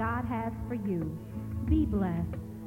God has for you. Be blessed.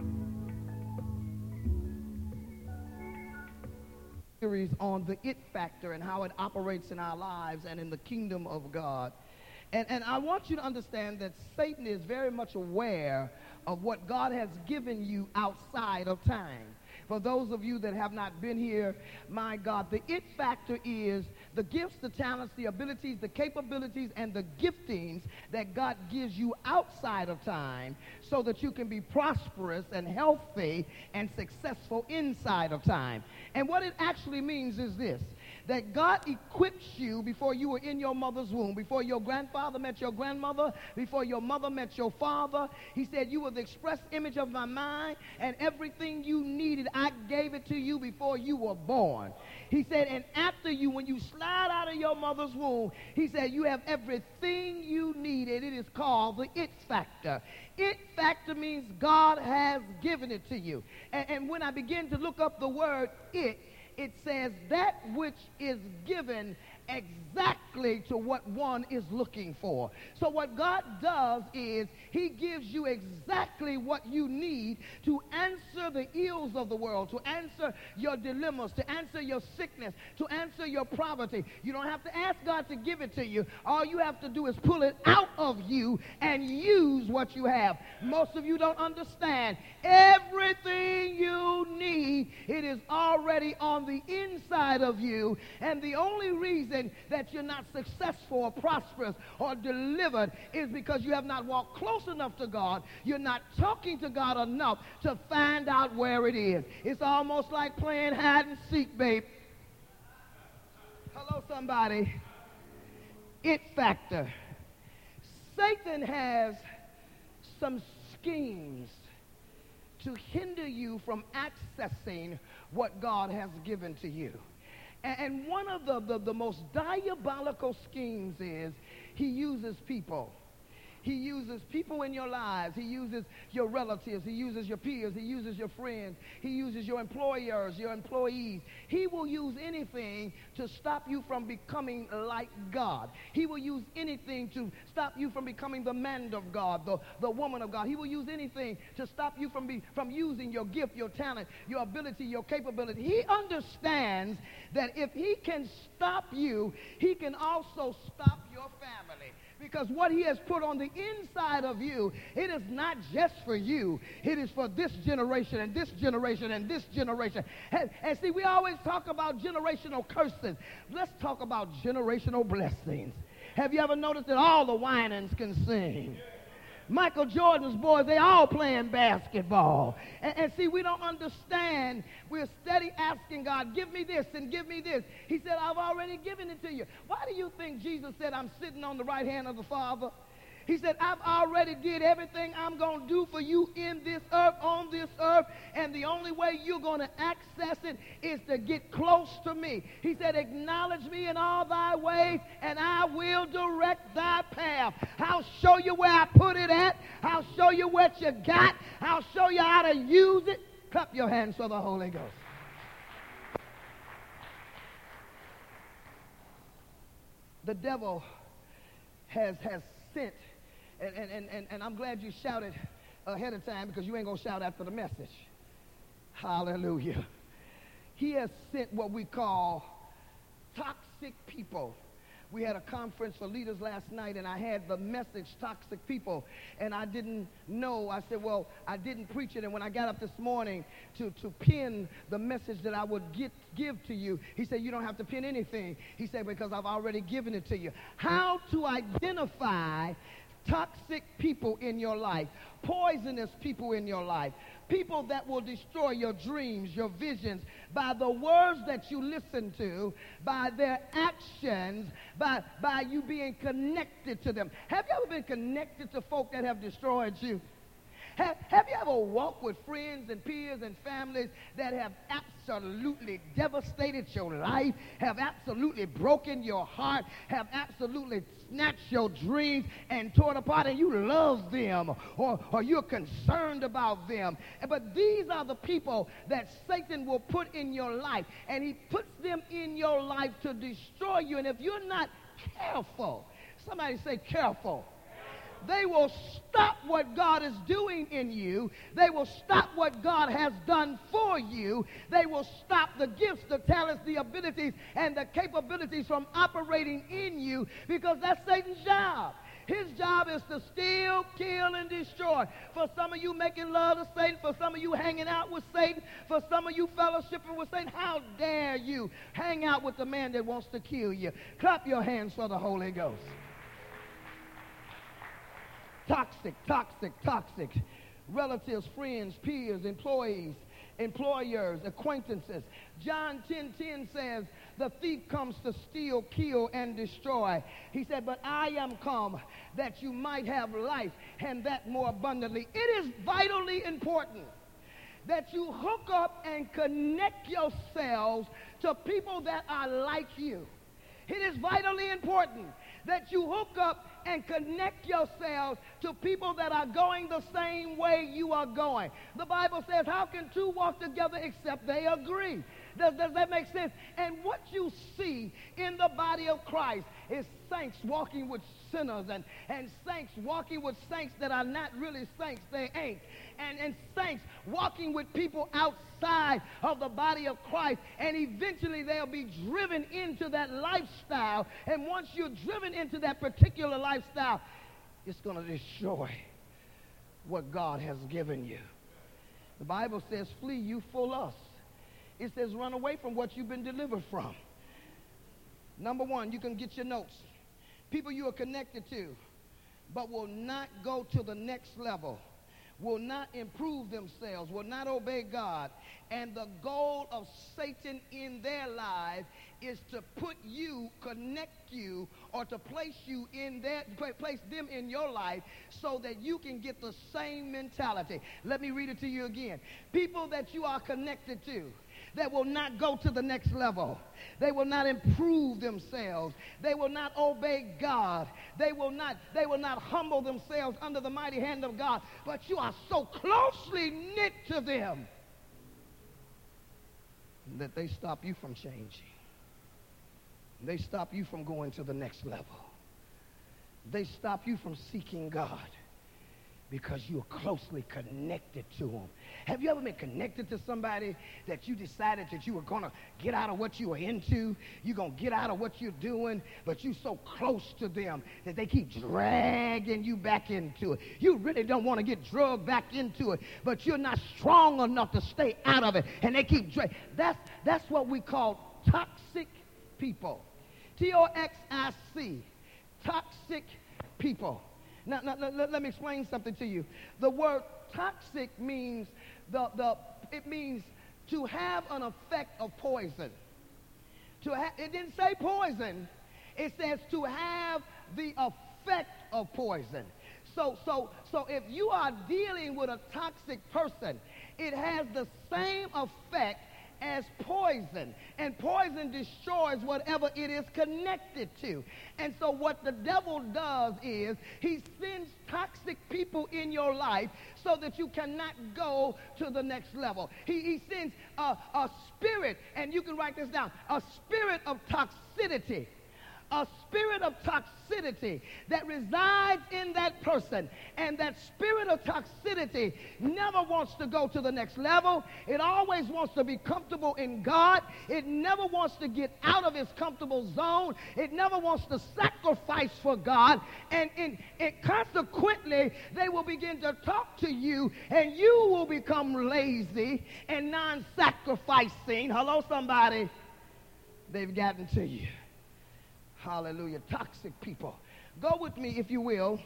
Series on the it factor and how it operates in our lives and in the kingdom of God. And I want you to understand that Satan is very much aware of what God has given you outside of time. For those of you that have not been here, my God, the it factor is the gifts, the talents, the abilities, the capabilities, and the giftings that God gives you outside of time so that you can be prosperous and healthy and successful inside of time. And what it actually means is this, that God equips you before you were in your mother's womb, before your grandfather met your grandmother, before your mother met your father. He said, you were the express image of my mind, and everything you needed, I gave it to you before you were born. He said, and after you, when you slide out of your mother's womb, he said, you have everything you needed. It is called the it factor. It factor means God has given it to you. And when I begin to look up the word it says that which is given exactly to what one is looking for. So what God does is he gives you exactly what you need to answer the ills of the world, to answer your dilemmas, to answer your sickness, to answer your poverty. You don't have to ask God to give it to you. All you have to do is pull it out of you and use what you have. Most of you don't understand. Everything you need, it is already on the inside of you, and the only reason that you're not successful or prosperous or delivered is because you have not walked close enough to God. You're not talking to God enough to find out where it is. It's almost like playing hide and seek, babe. Hello, somebody. It factor. Satan has some schemes to hinder you from accessing what God has given to you. And one of the most diabolical schemes is he uses people. He uses people in your lives. He uses your relatives. He uses your peers. He uses your friends. He uses your employers, your employees. He will use anything to stop you from becoming like God. He will use anything to stop you from becoming the man of God, the woman of God. He will use anything to stop you from using your gift, your talent, your ability, your capability. He understands that if he can stop you, he can also stop your family. Because what he has put on the inside of you, it is not just for you. It is for this generation and this generation and this generation. And see, we always talk about generational curses. Let's talk about generational blessings. Have you ever noticed that all the whinings can sing? Michael Jordan's boys, they all playing basketball. And see, we don't understand. We're steady asking God, give me this and give me this. He said, I've already given it to you. Why do you think Jesus said, I'm sitting on the right hand of the Father? He said, I've already did everything I'm going to do for you in this earth, on this earth, and the only way you're going to access it is to get close to me. He said, acknowledge me in all thy ways, and I will direct thy path. I'll show you where I put it at. I'll show you what you got. I'll show you how to use it. Clap your hands for the Holy Ghost. The devil has sent. And I'm glad you shouted ahead of time because you ain't going to shout after the message. Hallelujah. He has sent what we call toxic people. We had a conference for leaders last night, and I had the message, toxic people, and I didn't know. I said, well, I didn't preach it, and when I got up this morning to pin the message that I would give to you, he said, you don't have to pin anything. He said, because I've already given it to you. How to identify toxic people in your life, poisonous people in your life, people that will destroy your dreams, your visions, by the words that you listen to, by their actions, by you being connected to them. Have you ever been connected to folk that have destroyed you? Have you ever walked with friends and peers and families that have absolutely devastated your life, have absolutely broken your heart, have absolutely snatched your dreams and torn apart, and you love them or you're concerned about them? But these are the people that Satan will put in your life, and he puts them in your life to destroy you. And if you're not careful, somebody say careful. they will stop what God is doing in you. They will stop what God has done for you. They will stop the gifts, the talents, the abilities, and the capabilities from operating in you, because that's Satan's job. His job is to steal, kill, and destroy. For some of you making love to Satan, for some of you hanging out with Satan, for some of you fellowshipping with Satan, how dare you hang out with the man that wants to kill you? Clap your hands for the Holy Ghost. Toxic, toxic, toxic. Relatives, friends, peers, employees, employers, acquaintances. John 10:10 says, the thief comes to steal, kill, and destroy. He said, but I am come that you might have life, and that more abundantly. It is vitally important that you hook up and connect yourselves to people that are like you. It is vitally important that you hook up and connect yourselves to people that are going the same way you are going. The Bible says, how can two walk together except they agree? Does that make sense? And what you see in the body of Christ is saints walking with sinners, and saints walking with saints that are not really saints, they ain't. And saints walking with people outside of the body of Christ, and eventually they'll be driven into that lifestyle. And once you're driven into that particular lifestyle, it's going to destroy what God has given you. The Bible says, flee youthful lust. It says, run away from what you've been delivered from. Number one, you can get your notes. People you are connected to, but will not go to the next level, will not improve themselves, will not obey God. And the goal of Satan in their life is to put you, connect you, or to place you in their, place them in your life so that you can get the same mentality. Let me read it to you again. People that you are connected to that will not go to the next level. They will not improve themselves. They will not obey God. They will not humble themselves under the mighty hand of God. But you are so closely knit to them that they stop you from changing. They stop you from going to the next level. They stop you from seeking God because you're closely connected to them. Have you ever been connected to somebody that you decided that you were going to get out of what you were into? You're going to get out of what you're doing, but you're so close to them that they keep dragging you back into it. You really don't want to get drugged back into it, but you're not strong enough to stay out of it, and they keep dragging. That's what we call toxic people. T-O-X-I-C. Toxic people. Now, let me explain something to you. The word toxic means it means to have an effect of poison. It didn't say poison. It says to have the effect of poison. So if you are dealing with a toxic person, it has the same effect as poison, and poison destroys whatever it is connected to. And so what the devil does is he sends toxic people in your life so that you cannot go to the next level. He sends a spirit, and you can write this down, a spirit of toxicity. A spirit of toxicity that resides in that person. And that spirit of toxicity never wants to go to the next level. It always wants to be comfortable in God. It never wants to get out of its comfortable zone. It never wants to sacrifice for God. And consequently, they will begin to talk to you, and you will become lazy and non-sacrificing. Hello, somebody. They've gotten to you. Hallelujah. Toxic people. Go with me, if you will,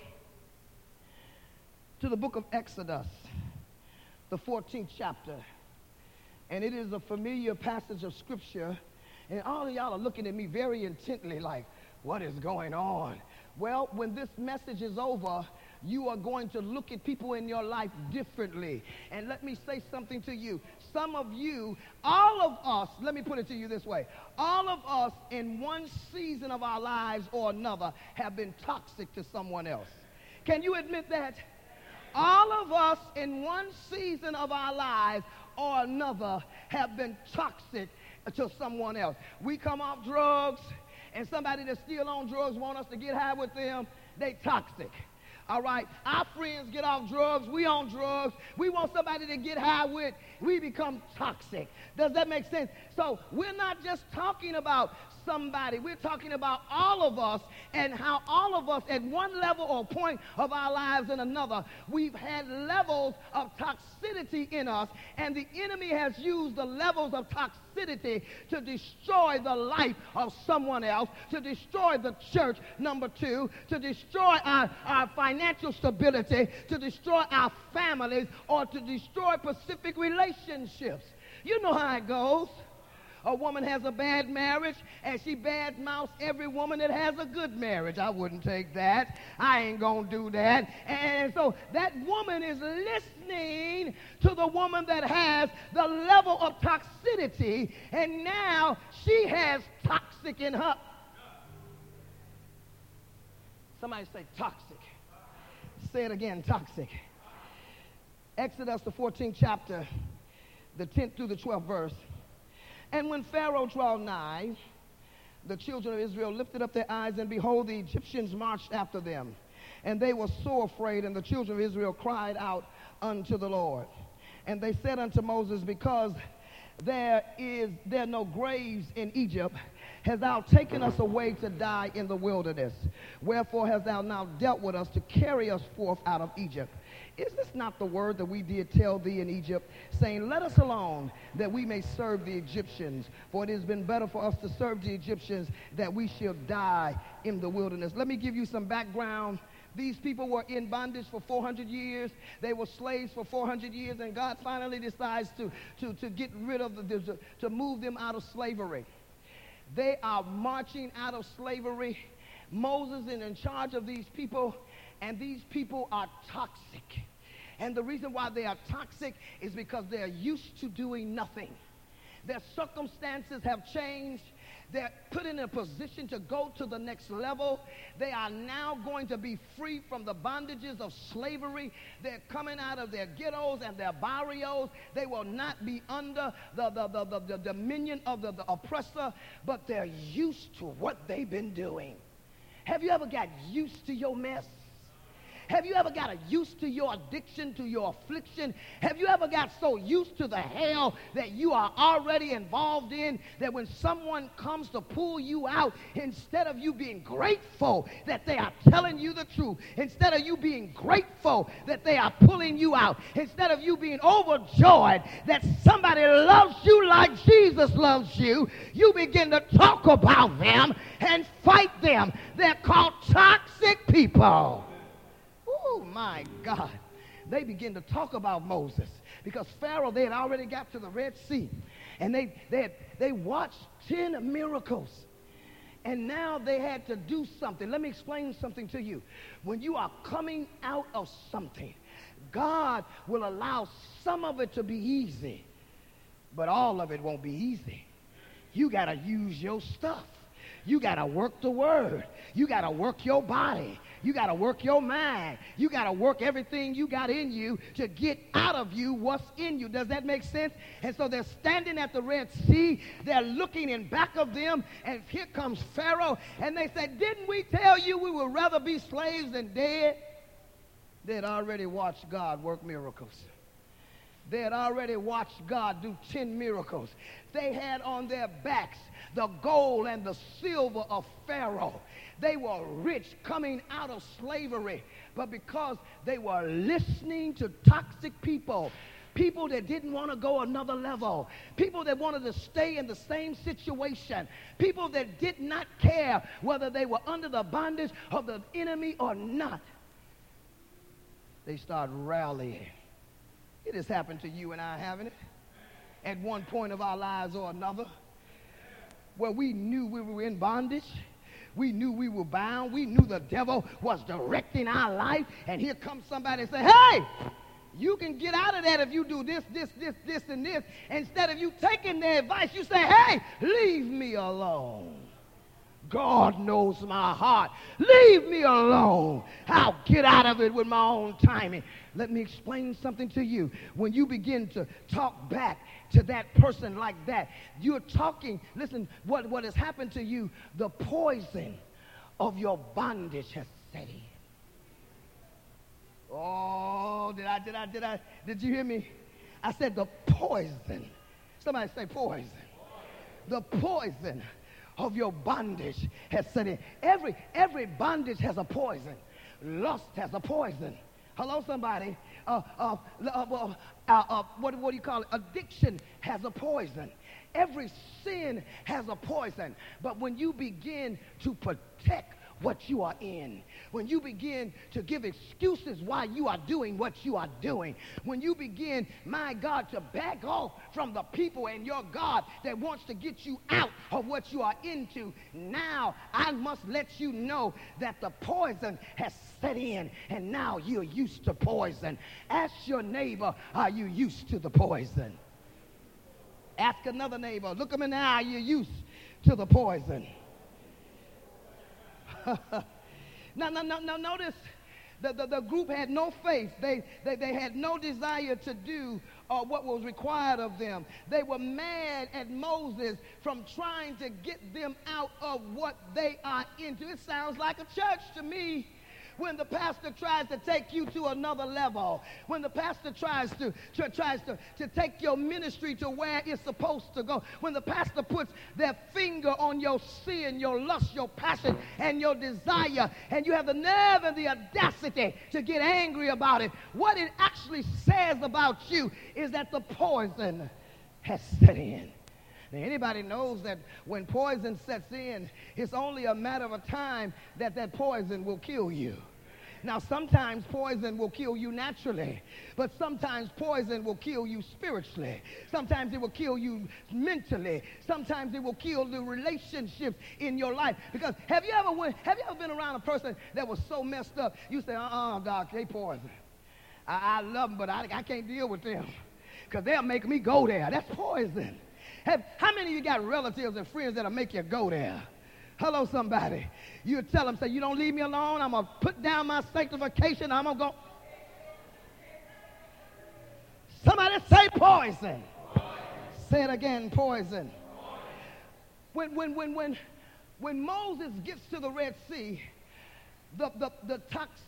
to the book of Exodus, the 14th chapter. And it is a familiar passage of Scripture. And all of y'all are looking at me very intently like, what is going on? Well, when this message is over, you are going to look at people in your life differently. And let me say something to you. Some of you, all of us, let me put it to you this way. All of us in one season of our lives or another have been toxic to someone else. Can you admit that? All of us in one season of our lives or another have been toxic to someone else. We come off drugs, and somebody that's still on drugs want us to get high with them. They toxic. All right, our friends get off drugs, we on drugs, we want somebody to get high with, we become toxic. Does that make sense? So we're not just talking about somebody, we're talking about all of us and how all of us at one level or point of our lives and another, we've had levels of toxicity in us, and the enemy has used the levels of toxicity to destroy the life of someone else, to destroy the church, number two, to destroy our financial stability, to destroy our families, or to destroy specific relationships. You know how it goes. A woman has a bad marriage, and she badmouths every woman that has a good marriage. I wouldn't take that. I ain't going to do that. And so that woman is listening to the woman that has the level of toxicity, and now she has toxic in her. Somebody say toxic. Say it again, toxic. Exodus, the 14th chapter, the 10th through the 12th verse. And when Pharaoh drew nigh, the children of Israel lifted up their eyes, and behold, the Egyptians marched after them. And they were sore afraid, and the children of Israel cried out unto the Lord. And they said unto Moses, because there no graves in Egypt, hast thou taken us away to die in the wilderness? Wherefore hast thou now dealt with us to carry us forth out of Egypt? Is this not the word that we did tell thee in Egypt, saying, let us alone, that we may serve the Egyptians? For it has been better for us to serve the Egyptians, that we shall die in the wilderness. Let me give you some background. These people were in bondage for 400 years. They were slaves for 400 years, and God finally decides to get rid of to move them out of slavery. They are marching out of slavery. Moses is in charge of these people, and these people are toxic. And the reason why they are toxic is because they're used to doing nothing. Their circumstances have changed. They're put in a position to go to the next level. They are now going to be free from the bondages of slavery. They're coming out of their ghettos and their barrios. They will not be under the dominion of the oppressor, but they're used to what they've been doing. Have you ever got used to your mess? Have you ever got used to your addiction, to your affliction? Have you ever got so used to the hell that you are already involved in that when someone comes to pull you out, instead of you being grateful that they are telling you the truth, instead of you being grateful that they are pulling you out, instead of you being overjoyed that somebody loves you like Jesus loves you, you begin to talk about them and fight them. They're called toxic people. Oh, my God. They begin to talk about Moses because Pharaoh, they had already got to the Red Sea, and they watched 10 miracles, and now they had to do something. Let me explain something to you. When you are coming out of something, God will allow some of it to be easy, but all of it won't be easy. You got to use your stuff. You got to work the word. You got to work your body. You got to work your mind. You got to work everything you got in you to get out of you what's in you. Does that make sense? And so they're standing at the Red Sea. They're looking in back of them, and here comes Pharaoh. And they said, didn't we tell you we would rather be slaves than dead? They had already watched God work miracles. They had already watched God do 10 miracles. They had on their backs the gold and the silver of Pharaoh. They were rich coming out of slavery, but because they were listening to toxic people, people that didn't want to go another level, people that wanted to stay in the same situation, people that did not care whether they were under the bondage of the enemy or not, they started rallying. It has happened to you and I, haven't it? At one point of our lives or another, where we knew we were in bondage. We knew we were bound. We knew the devil was directing our life. And here comes somebody and say, hey, you can get out of that if you do this, and this. Instead of you taking their advice, you say, hey, leave me alone. God knows my heart. Leave me alone. I'll get out of it with my own timing. Let me explain something to you. When you begin to talk back to that person like that, you're talking, listen, what has happened to you, the poison of your bondage has set in. Oh, did you hear me? I said the poison. Somebody say poison. The poison of your bondage has set in. Every bondage has a poison. Lust has a poison. Hello, somebody. What do you call it? Addiction has a poison. Every sin has a poison. But when you begin to protect what you are in, when you begin to give excuses why you are doing what you are doing, when you begin, my God, to back off from the people and your God that wants to get you out of what you are into, now I must let you know that the poison has set in and now you're used to poison. Ask your neighbor, are you used to the poison? Ask another neighbor, look them in the eye, are you used to the poison? Now, notice the group had no faith. They had no desire to do what was required of them. They were mad at Moses from trying to get them out of what they are into. It sounds like a church to me. When the pastor tries to take you to another level, when the pastor tries to take your ministry to where it's supposed to go, when the pastor puts their finger on your sin, your lust, your passion, and your desire, and you have the nerve and the audacity to get angry about it, what it actually says about you is that the poison has set in. Now, anybody knows that when poison sets in, it's only a matter of time that that poison will kill you. Now, sometimes poison will kill you naturally, but sometimes poison will kill you spiritually. Sometimes it will kill you mentally. Sometimes it will kill the relationships in your life. Because have you ever been around a person that was so messed up, you say, doc, they poison. I love them, but I can't deal with them because they'll make me go there. That's poison. How many of you got relatives and friends that'll make you go there? Hello, somebody. You tell them, say, you don't leave me alone. I'm going to put down my sanctification. I'm going to go. Somebody say poison. Say it again, poison. When Moses gets to the Red Sea, the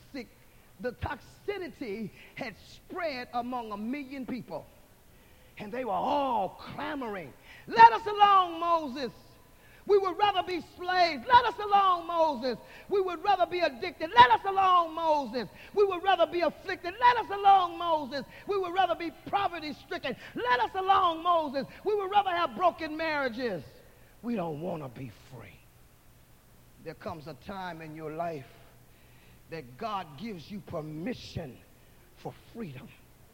toxicity had spread among 1 million people. And they were all clamoring, let us alone, Moses. We would rather be slaves. Let us alone, Moses. We would rather be addicted. Let us alone, Moses. We would rather be afflicted. Let us alone, Moses. We would rather be poverty-stricken. Let us alone, Moses. We would rather have broken marriages. We don't want to be free. There comes a time in your life that God gives you permission for freedom.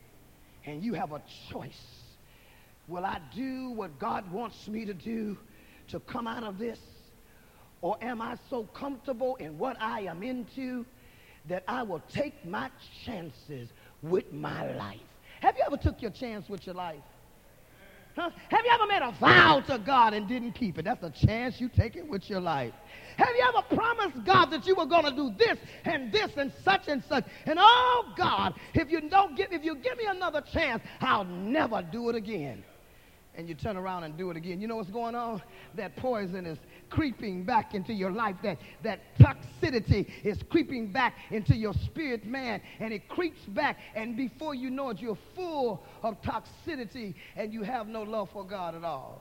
And you have a choice. Will I do what God wants me to do to come out of this? Or am I so comfortable in what I am into that I will take my chances with my life? Have you ever took your chance with your life? Huh? Have you ever made a vow to God and didn't keep it? That's a chance you take it with your life. Have you ever promised God that you were going to do this and such and such? And oh God, if you give me another chance, I'll never do it again. And you turn around and do it again. You know what's going on? That poison is creeping back into your life. That toxicity is creeping back into your spirit, man. And it creeps back. And before you know it, you're full of toxicity and you have no love for God at all.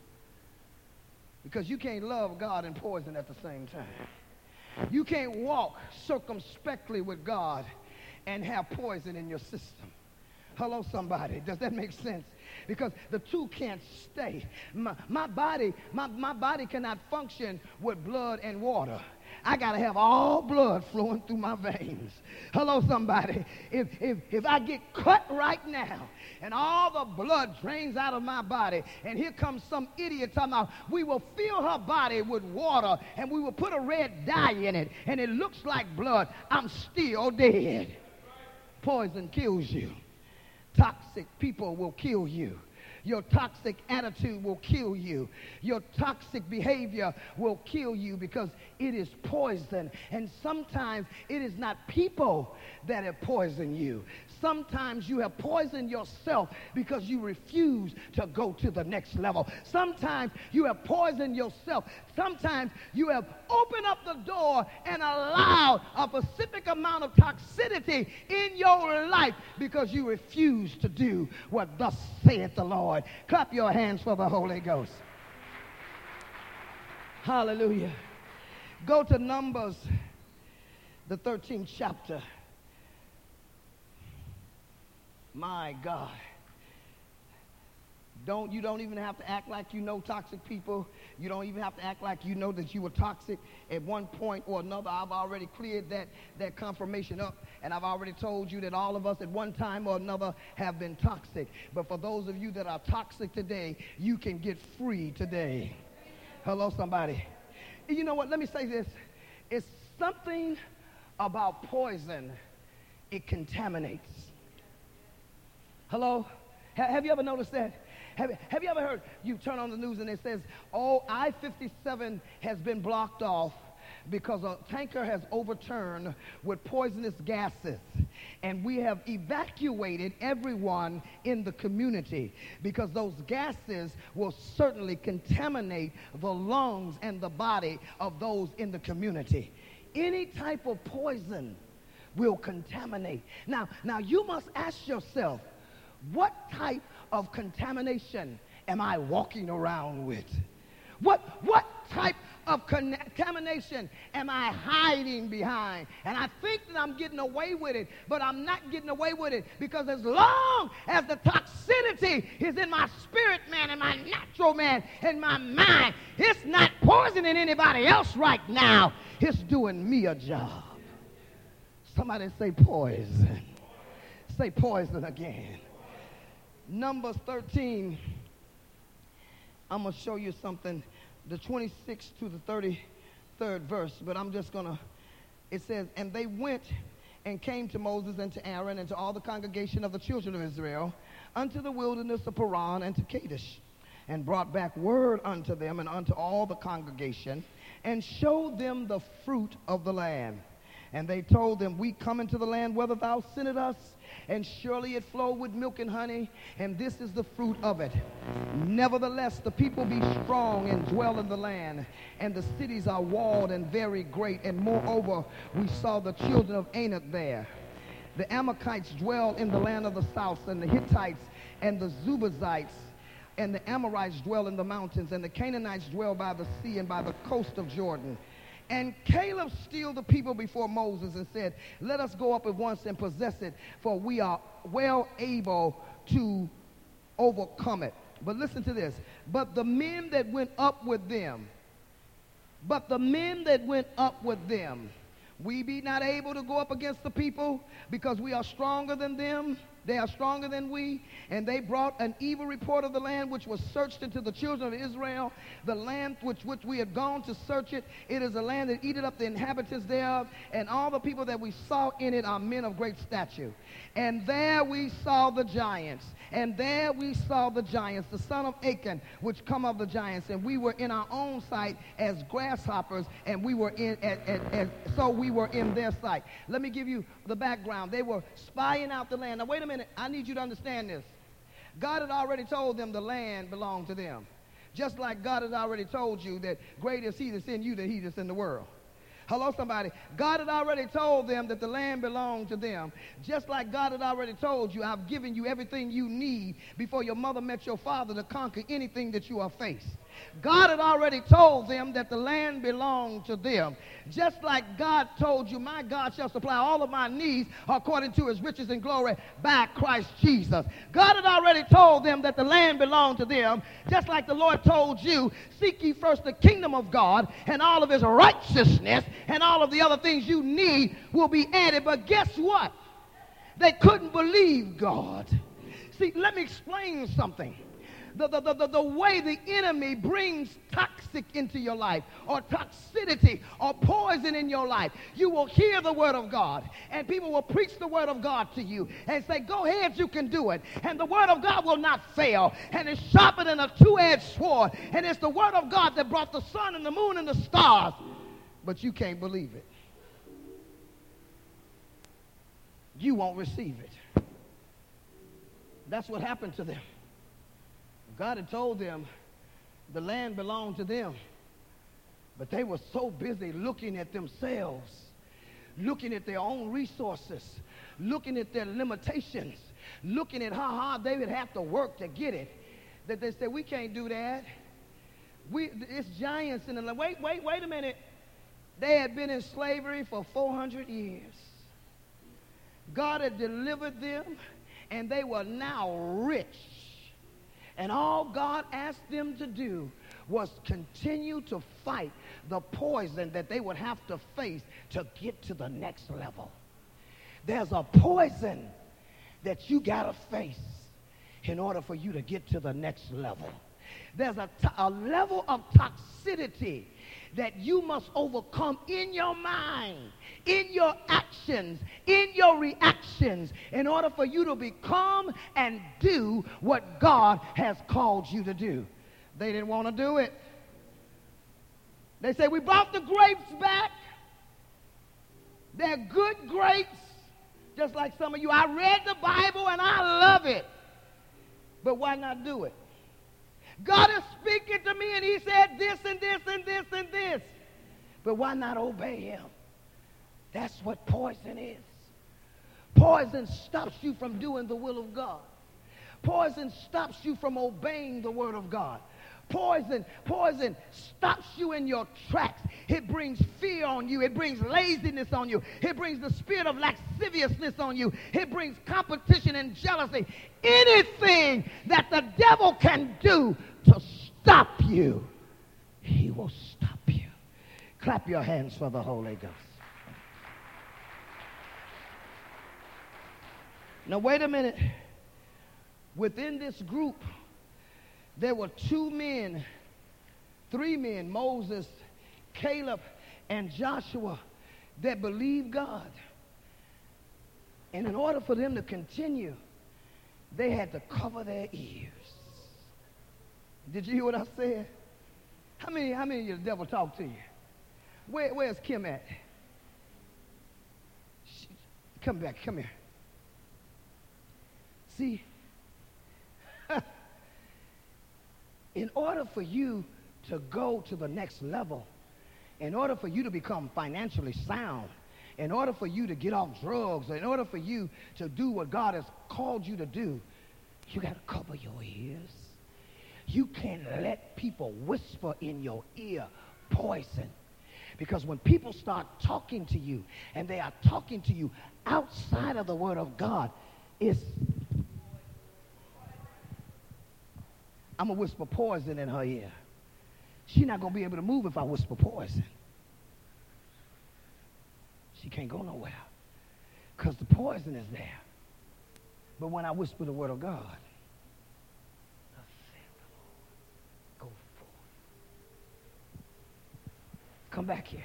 Because you can't love God and poison at the same time. You can't walk circumspectly with God and have poison in your system. Hello, somebody. Does that make sense? Because the two can't stay. My body cannot function with blood and water. I got to have all blood flowing through my veins. Hello, somebody. If I get cut right now and all the blood drains out of my body, and here comes some idiot talking about, we will fill her body with water and we will put a red dye in it and it looks like blood, I'm still dead. Poison kills you. Toxic people will kill you. Your toxic attitude will kill you. Your toxic behavior will kill you because it is poison. And sometimes it is not people that have poisoned you. Sometimes you have poisoned yourself because you refuse to go to the next level. Sometimes you have poisoned yourself. Sometimes you have opened up the door and allowed a specific amount of toxicity in your life because you refuse to do what thus saith the Lord. Clap your hands for the Holy Ghost. Hallelujah. Go to Numbers, the 13th chapter. My God. You don't even have to act like you know toxic people. You don't even have to act like you know that you were toxic at one point or another. I've already cleared that confirmation up, and I've already told you that all of us at one time or another have been toxic. But for those of you that are toxic today, you can get free today. Hello, somebody. You know what? Let me say this. It's something about poison. It contaminates. Hello? Have you ever noticed that? Have you ever heard, you turn on the news and it says, oh, I-57 has been blocked off because a tanker has overturned with poisonous gases. And we have evacuated everyone in the community because those gases will certainly contaminate the lungs and the body of those in the community. Any type of poison will contaminate. Now you must ask yourself, what type of contamination am I walking around with? What type of contamination am I hiding behind? And I think that I'm getting away with it, but I'm not getting away with it because as long as the toxicity is in my spirit man and my natural man and my mind, it's not poisoning anybody else right now. It's doing me a job. Somebody say poison. Say poison again. Numbers 13, I'm going to show you something, the 26th to the 33rd verse, but I'm just going to, it says, and they went and came to Moses and to Aaron and to all the congregation of the children of Israel unto the wilderness of Paran and to Kadesh, and brought back word unto them and unto all the congregation, and showed them the fruit of the land. And they told them, we come into the land whether thou sentest us, and surely it flowed with milk and honey, and this is the fruit of it. Nevertheless, the people be strong and dwell in the land, and the cities are walled and very great. And moreover, we saw the children of Anak there. The Amalekites dwell in the land of the south, and the Hittites and the Jebusites and the Amorites dwell in the mountains, and the Canaanites dwell by the sea and by the coast of Jordan. And Caleb stilled the people before Moses and said, let us go up at once and possess it, for we are well able to overcome it. But listen to this. But the men that went up with them, we be not able to go up against the people because we are stronger than them. They are stronger than we. And they brought an evil report of the land which was searched unto the children of Israel. The land which we had gone to search it. It is a land that eateth up the inhabitants thereof. And all the people that we saw in it are men of great stature. And there we saw the giants. The son of Achan, which come of the giants. And we were in our own sight as grasshoppers. And we were we were in their sight. Let me give you the background. They were spying out the land. Now wait a minute. I need you to understand this. God had already told them the land belonged to them. Just like God has already told you that greater is he that's in you than he that's in the world. Hello, somebody. God had already told them that the land belonged to them. Just like God had already told you, I've given you everything you need before your mother met your father to conquer anything that you are faced. God had already told them that the land belonged to them. Just like God told you, my God shall supply all of my needs according to his riches and glory by Christ Jesus. God had already told them that the land belonged to them. Just like the Lord told you, seek ye first the kingdom of God and all of his righteousness, and all of the other things you need will be added. But guess what? They couldn't believe God. See, let me explain something. The way the enemy brings toxic into your life, or toxicity or poison in your life, you will hear the word of God, and people will preach the word of God to you and say, go ahead, you can do it. And the word of God will not fail, and it's sharper than a two-edged sword, and it's the word of God that brought the sun and the moon and the stars, but you can't believe it. You won't receive it. That's what happened to them. God had told them the land belonged to them, but they were so busy looking at themselves, looking at their own resources, looking at their limitations, looking at how hard they would have to work to get it, that they said, we can't do that. It's giants in the land. Wait a minute. They had been in slavery for 400 years. God had delivered them, and they were now rich. And all God asked them to do was continue to fight the poison that they would have to face to get to the next level. There's a poison that you got to face in order for you to get to the next level. There's a level of toxicity that you must overcome in your mind, in your actions, in your reactions, in order for you to become and do what God has called you to do. They didn't want to do it. They said, we brought the grapes back. They're good grapes, just like some of you. I read the Bible and I love it. But why not do it? God is speaking to me and he said this and this and this and this. But why not obey him? That's what poison is. Poison stops you from doing the will of God. Poison stops you from obeying the word of God. Poison stops you in your tracks. It brings fear on you. It brings laziness on you. It brings the spirit of lasciviousness on you. It brings competition and jealousy. Anything that the devil can do to stop you, he will stop you. Clap your hands for the Holy Ghost. Now wait a minute. Within this group, there were three men, Moses, Caleb, and Joshua, that believed God. And in order for them to continue, they had to cover their ears. Did you hear what I said? How many of you the devil talk to you? Where's Kim at? Come back, come here. See, in order for you to go to the next level, in order for you to become financially sound, in order for you to get off drugs, in order for you to do what God has called you to do, you got to cover your ears. You can't let people whisper in your ear poison. Because when people start talking to you, and they are talking to you outside of the word of God, I'm going to whisper poison in her ear. She's not going to be able to move if I whisper poison. She can't go nowhere because the poison is there. But when I whisper the word of God, go forth. Come back here.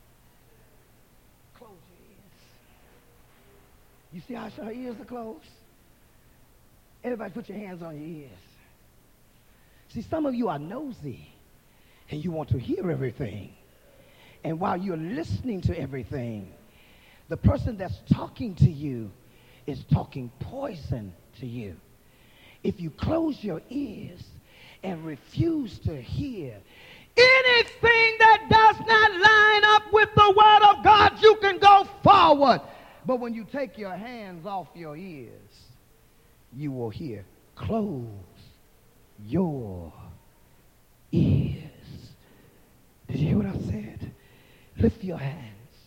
Close your ears. You see how her ears are closed? Everybody put your hands on your ears. See, some of you are nosy, and you want to hear everything. And while you're listening to everything, the person that's talking to you is talking poison to you. If you close your ears and refuse to hear anything that does not line up with the word of God, you can go forward. But when you take your hands off your ears, you will hear, close your ears. Did you hear what I said? Lift your hands.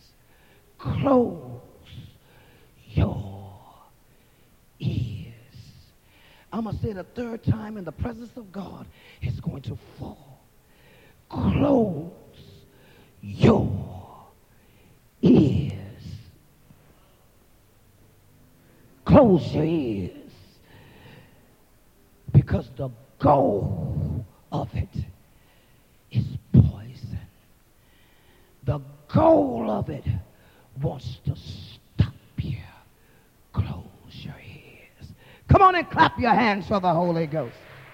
Close your ears. I'm going to say it a third time, and the presence of God is going to fall. Close your ears. Close your ears. Because the goal of it is the goal of it wants to stop you. Close your ears. Come on and clap your hands for the Holy Ghost.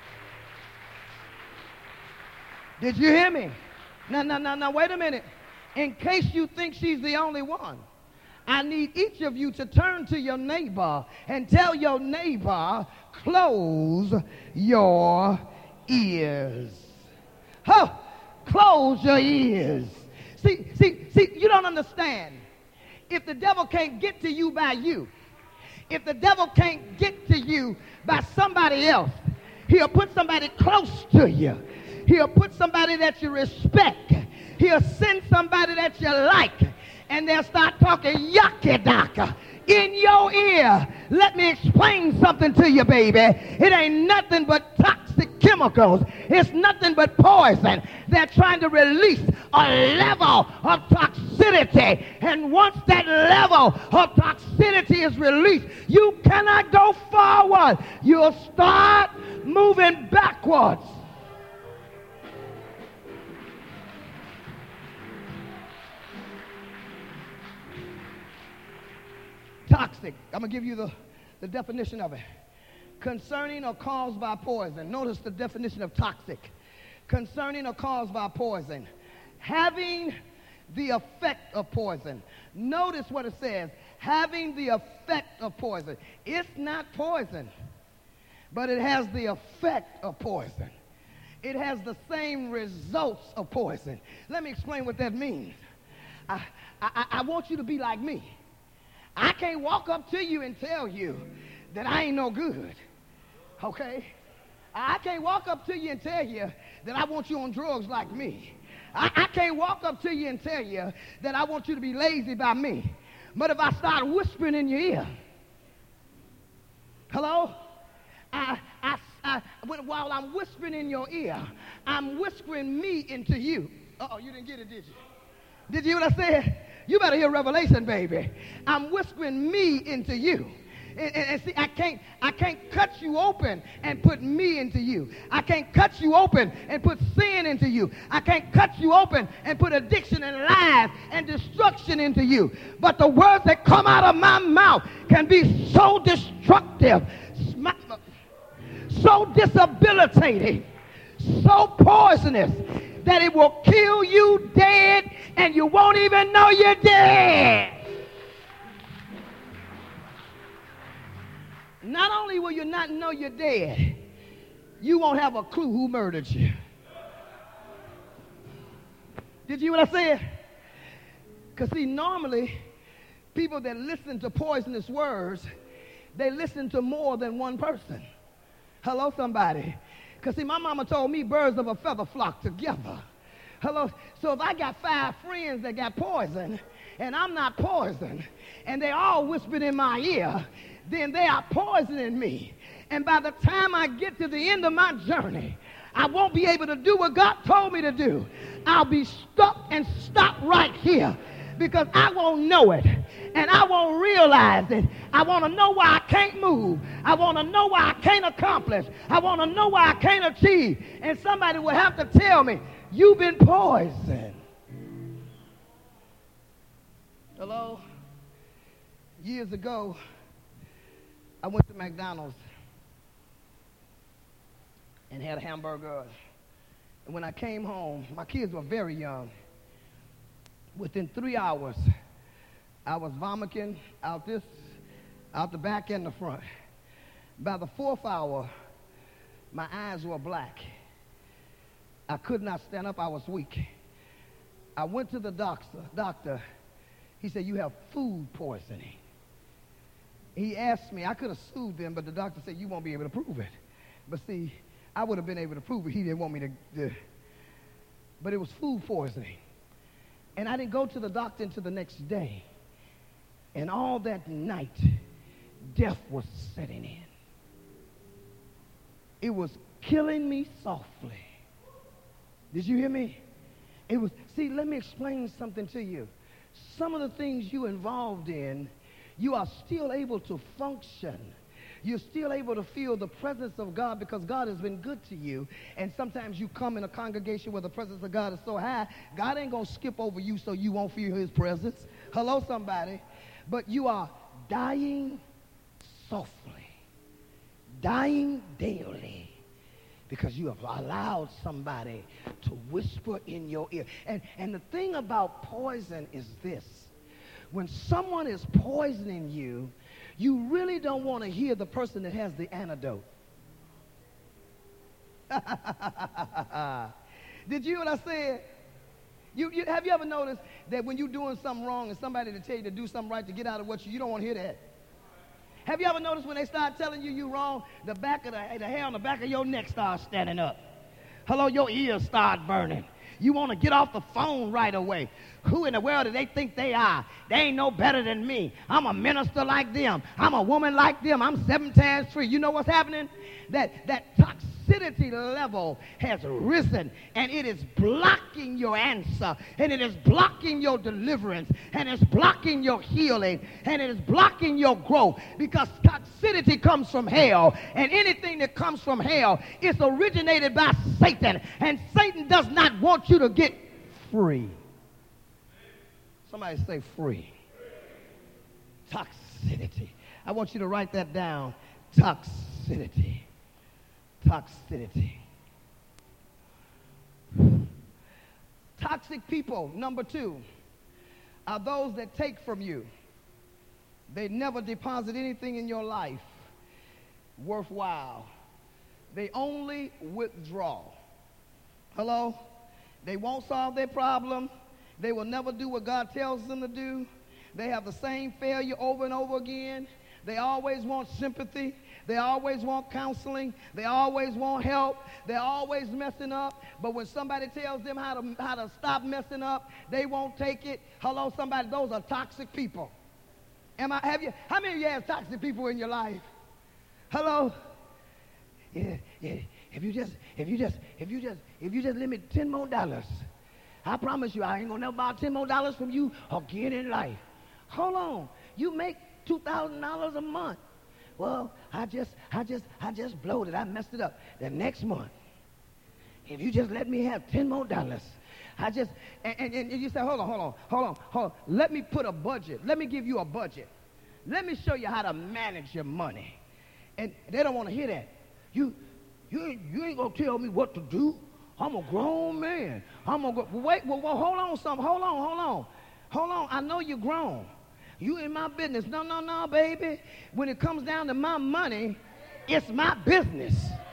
Did you hear me? Now, wait a minute. In case you think she's the only one, I need each of you to turn to your neighbor and tell your neighbor, close your ears. Oh, close your ears. See, you don't understand. If the devil can't get to you by you, if the devil can't get to you by somebody else, he'll put somebody close to you. He'll put somebody that you respect. He'll send somebody that you like, and they'll start talking yucky-dock in your ear. Let me explain something to you, baby. It ain't nothing but toxic chemicals. It's nothing but poison. They're trying to release a level of toxicity, and once that level of toxicity is released, you cannot go forward. You'll start moving backwards. Toxic. I'm going to give you the definition of it. Concerning or caused by poison. Notice the definition of toxic. Concerning or caused by poison. Having the effect of poison. Notice what it says. Having the effect of poison. It's not poison, but it has the effect of poison. It has the same results of poison. Let me explain what that means. I want you to be like me. I can't walk up to you and tell you that I ain't no good, okay? I can't walk up to you and tell you that I want you on drugs like me. I can't walk up to you and tell you that I want you to be lazy by me. But if I start whispering in your ear, hello? While I'm whispering in your ear, I'm whispering me into you. Uh-oh, you didn't get it, did you? Did you hear what I said? You better hear Revelation, baby. I'm whispering me into you. And see, I can't cut you open and put me into you. I can't cut you open and put sin into you. I can't cut you open and put addiction and lies and destruction into you. But the words that come out of my mouth can be so destructive, so disabilitating, so poisonous that it will kill you dead and you won't even know you're dead. Not only will you not know you're dead, you won't have a clue who murdered you. Did you hear what I said? Because see, normally, people that listen to poisonous words, they listen to more than one person. Hello, somebody. Because see, my mama told me birds of a feather flock together. Hello. So if I got 5 friends that got poison, and I'm not poisoned, and they all whispered in my ear, then they are poisoning me. And by the time I get to the end of my journey, I won't be able to do what God told me to do. I'll be stuck and stopped right here because I won't know it and I won't realize it. I want to know why I can't move. I want to know why I can't accomplish. I want to know why I can't achieve. And somebody will have to tell me, you've been poisoned. Hello? Years ago, I went to McDonald's and had a hamburger. And when I came home, my kids were very young. Within 3 hours, I was vomiting out the back and the front. By the 4th hour, my eyes were black. I could not stand up. I was weak. I went to the doctor. He said, you have food poisoning. He asked me, I could have sued them, but the doctor said, you won't be able to prove it. But see, I would have been able to prove it. He didn't want me to. But it was food poisoning. And I didn't go to the doctor until the next day. And all that night, death was setting in. It was killing me softly. Did you hear me? It was, see, let me explain something to you. Some of the things you involved in, you are still able to function. you're still able to feel the presence of God because God has been good to you. And sometimes you come in a congregation where the presence of God is so high, God ain't going to skip over you so you won't feel his presence. Hello, somebody. But you are dying softly, dying daily, because you have allowed somebody to whisper in your ear. And the thing about poison is this. When someone is poisoning you, you really don't want to hear the person that has the antidote. Did you hear what I said? Have you ever noticed that when you're doing something wrong and somebody to tell you to do something right to get out of what you don't want to hear that? Have you ever noticed when they start telling you you're wrong, the hair on the back of your neck starts standing up? Hello, your ears start burning. You want to get off the phone right away. Who in the world do they think they are? They ain't no better than me. I'm a minister like them. I'm a woman like them. I'm 7 times 3. You know what's happening? That toxicity level has risen, and it is blocking your answer, and it is blocking your deliverance, and it's blocking your healing, and it is blocking your growth, because toxicity comes from hell, and anything that comes from hell is originated by Satan, and Satan does not want you to get free. Somebody say free. Toxicity. I want you to write that down. Toxicity. Toxicity. Toxic people, number 2, are those that take from you. They never deposit anything in your life worthwhile. They only withdraw. Hello? They won't solve their problem. They will never do what God tells them to do. They have the same failure over and over again. They always want sympathy. They always want counseling. They always want help. They're always messing up. But when somebody tells them how to stop messing up, they won't take it. Hello, somebody, those are toxic people. How many of you have toxic people in your life? Hello? Yeah. If you just let me $10 more, I promise you I ain't gonna never borrow $10 more from you again in life. Hold on. You make $2,000 a month. Well, I just blowed it. I messed it up. The next month, if you just let me have $10 more, and you say, hold on. Let me put a budget. Let me give you a budget. Let me show you how to manage your money. And they don't want to hear that. You ain't gonna tell me what to do. I'm a grown man. Wait, hold on, Hold on. I know you're grown. You in my business. No, baby. When it comes down to my money, it's my business.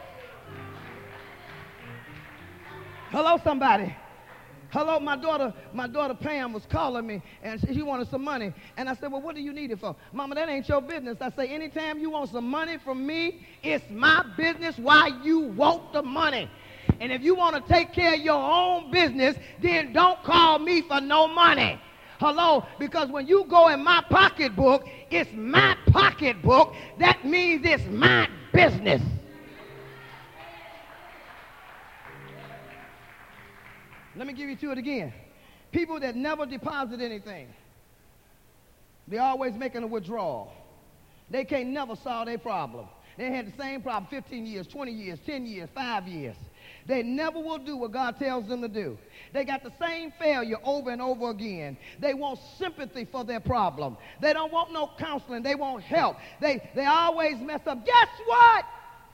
Hello, somebody. Hello, my daughter Pam was calling me, and she wanted some money. And I said, well, what do you need it for? Mama, that ain't your business. I say, anytime you want some money from me, it's my business why you want the money. And if you want to take care of your own business, then don't call me for no money. Hello? Because when you go in my pocketbook, it's my pocketbook. That means it's my business. Let me give you to it again. People that never deposit anything, they're always making a withdrawal. They can't never solve their problem. They had the same problem 15 years, 20 years, 10 years, 5 years. They never will do what God tells them to do. They got the same failure over and over again. They want sympathy for their problem. They don't want no counseling. They want help. They always mess up. Guess what?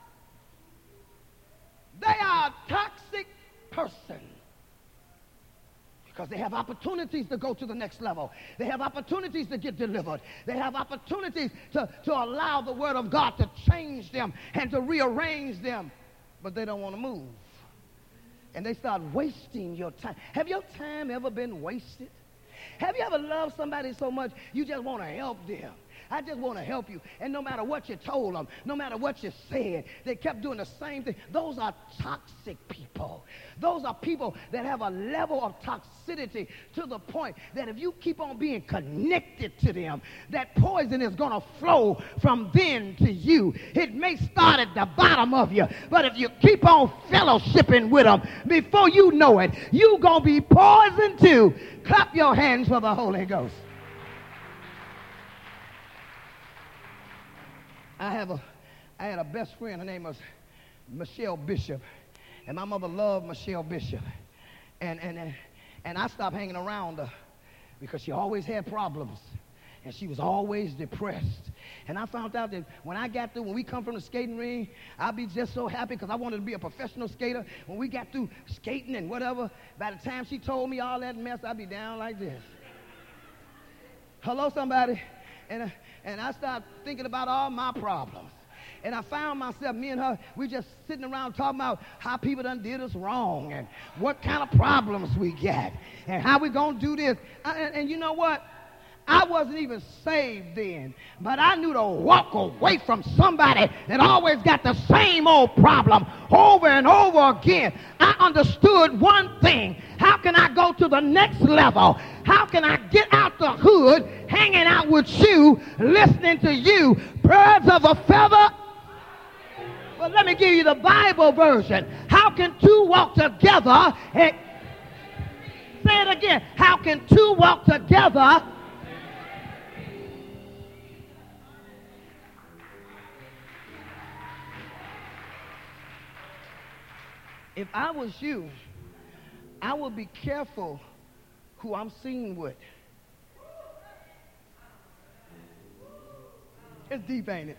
They are a toxic person. Because they have opportunities to go to the next level. They have opportunities to get delivered. They have opportunities to allow the word of God to change them and to rearrange them. But they don't want to move. And they start wasting your time. Have your time ever been wasted? Have you ever loved somebody so much you just want to help them? I just want to help you. And no matter what you told them, no matter what you said, they kept doing the same thing. Those are toxic people. Those are people that have a level of toxicity to the point that if you keep on being connected to them, that poison is going to flow from them to you. It may start at the bottom of you, but if you keep on fellowshipping with them, before you know it, you're going to be poisoned too. Clap your hands for the Holy Ghost. I I had a best friend. Her name was Michelle Bishop. And my mother loved Michelle Bishop. And I stopped hanging around her because she always had problems. And she was always depressed. And I found out that when we come from the skating ring, I'd be just so happy because I wanted to be a professional skater. When we got through skating and whatever, by the time she told me all that mess, I'd be down like this. Hello, somebody? And I started thinking about all my problems. And I found myself, me and her, we just sitting around talking about how people done did us wrong and what kind of problems we got and how we going to do this. And you know what? I wasn't even saved then, but I knew to walk away from somebody that always got the same old problem over and over again. I understood one thing. How can I go to the next level? How can I get out the hood, hanging out with you, listening to you, birds of a feather? Well, let me give you the Bible version. How can two walk together? Say it again. How can two walk together? If I was you, I would be careful who I'm seen with. It's deep, ain't it?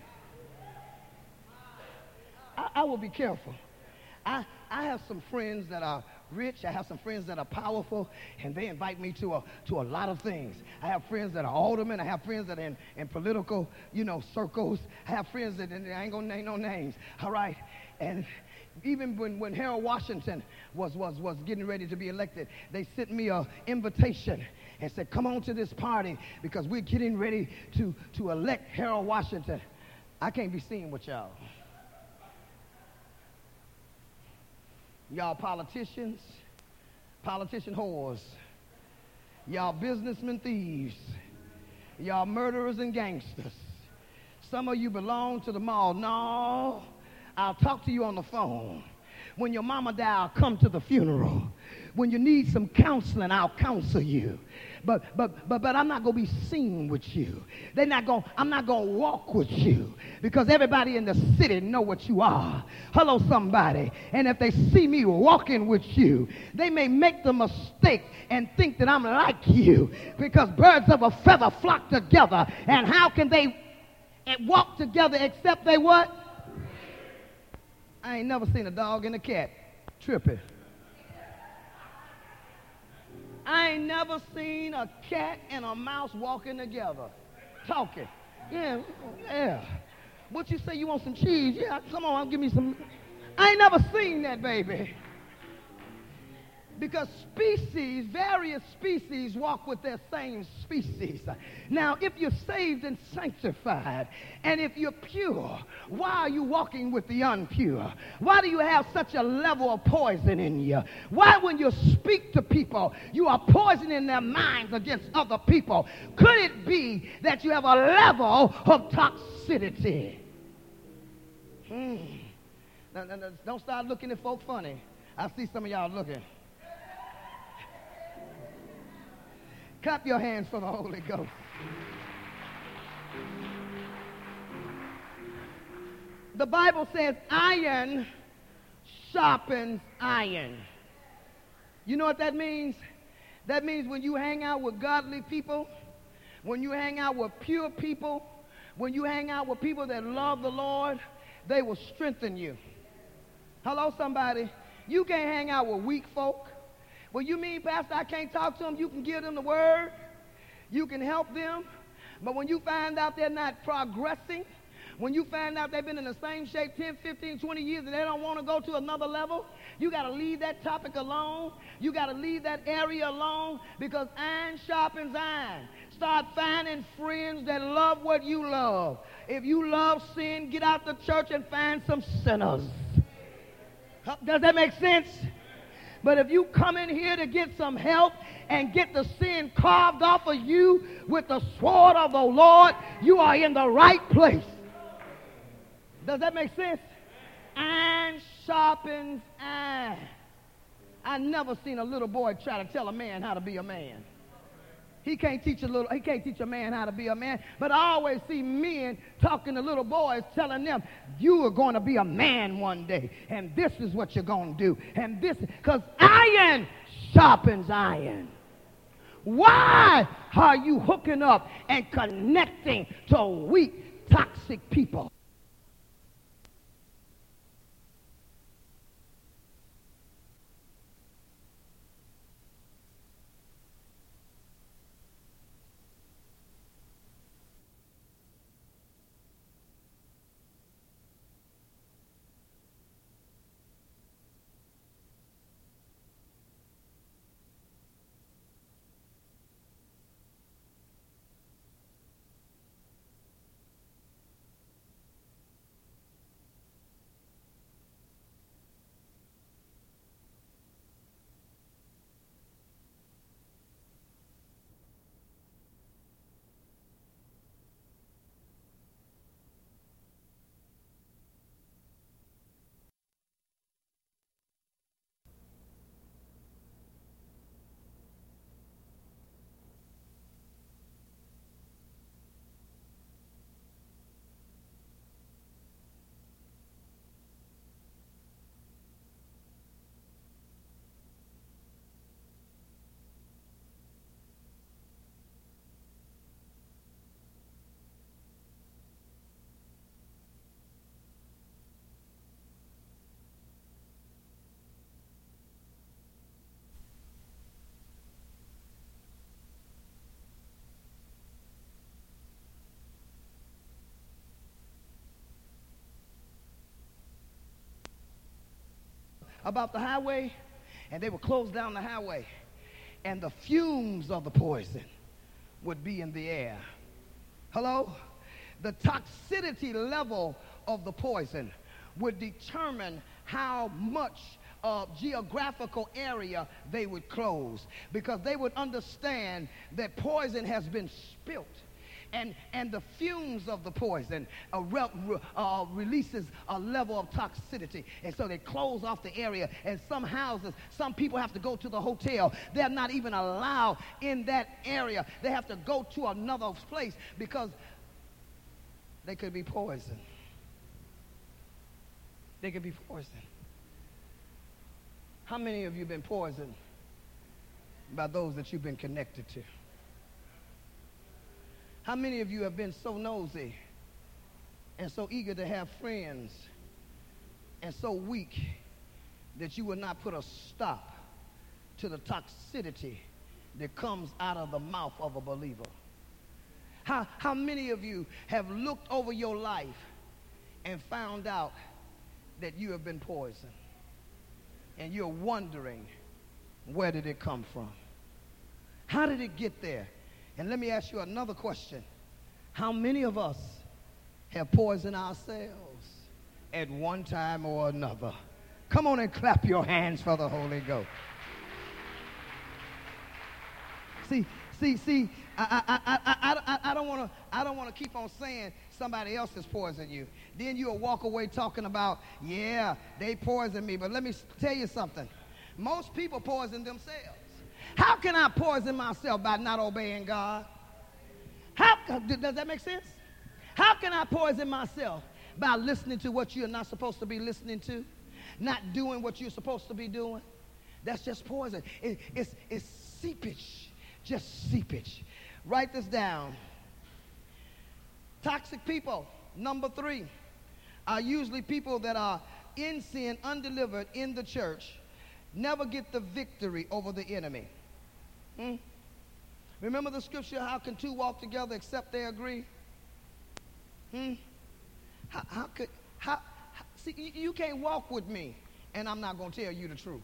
I will be careful. I have some friends that are rich. I have some friends that are powerful, and they invite me to a lot of things. I have friends that are aldermen. I have friends that are in political, circles. I have friends that I ain't gonna name no names. All right, and even when Harold Washington was getting ready to be elected, they sent me an invitation and said, "Come on to this party because we're getting ready to elect Harold Washington." I can't be seen with y'all. Y'all politician whores. Y'all businessmen thieves. Y'all murderers and gangsters. Some of you belong to the mall. No, I'll talk to you on the phone. When your mama die, I'll come to the funeral. When you need some counseling, I'll counsel you. But I'm not going to be seen with you. I'm not going to walk with you because everybody in the city know what you are. Hello, somebody. And if they see me walking with you, they may make the mistake and think that I'm like you because birds of a feather flock together. And how can they walk together except they what? I ain't never seen a dog and a cat tripping. I ain't never seen a cat and a mouse walking together, talking. Yeah. What you say, you want some cheese? Yeah, come on, give me some. I ain't never seen that, baby. Because various species walk with their same species. Now, if you're saved and sanctified, and if you're pure, why are you walking with the impure? Why do you have such a level of poison in you? Why, when you speak to people, you are poisoning their minds against other people? Could it be that you have a level of toxicity? Now, don't start looking at folk funny. I see some of y'all looking. Clap your hands for the Holy Ghost. The Bible says iron sharpens iron. You know what that means? That means when you hang out with godly people, when you hang out with pure people, when you hang out with people that love the Lord, they will strengthen you. Hello, somebody. You can't hang out with weak folk. Well, you mean, Pastor, I can't talk to them? You can give them the word. You can help them. But when you find out they're not progressing, when you find out they've been in the same shape 10, 15, 20 years and they don't want to go to another level, you got to leave that topic alone. You got to leave that area alone because iron sharpens iron. Start finding friends that love what you love. If you love sin, get out the church and find some sinners. Does that make sense? But if you come in here to get some help and get the sin carved off of you with the sword of the Lord, you are in the right place. Does that make sense? Iron sharpens iron. I never seen a little boy try to tell a man how to be a man. He can't teach a man how to be a man. But I always see men talking to little boys, telling them, you are going to be a man one day, and this is what you're going to do. And this, because iron sharpens iron. Why are you hooking up and connecting to weak, toxic people? About the highway, and they would close down the highway, and the fumes of the poison would be in the air. Hello? The toxicity level of the poison would determine how much geographical area they would close, because they would understand that poison has been spilt. And the fumes of the poison releases a level of toxicity. And so they close off the area. And some houses, some people have to go to the hotel. They're not even allowed in that area. They have to go to another place because they could be poisoned. They could be poisoned. How many of you have been poisoned by those that you've been connected to? How many of you have been so nosy and so eager to have friends and so weak that you will not put a stop to the toxicity that comes out of the mouth of a believer? How many of you have looked over your life and found out that you have been poisoned and you're wondering, where did it come from? How did it get there? And let me ask you another question. How many of us have poisoned ourselves at one time or another? Come on and clap your hands for the Holy Ghost. See, I don't want to keep on saying somebody else has poisoned you. Then you'll walk away talking about, yeah, they poisoned me. But let me tell you something. Most people poison themselves. How can I poison myself by not obeying God? Does that make sense? How can I poison myself by listening to what you're not supposed to be listening to? Not doing what you're supposed to be doing? That's just poison. It's seepage. Just seepage. Write this down. Toxic people, number 3, are usually people that are in sin, undelivered in the church, never get the victory over the enemy. Remember the scripture, how can two walk together except they agree? See, you can't walk with me and I'm not going to tell you the truth.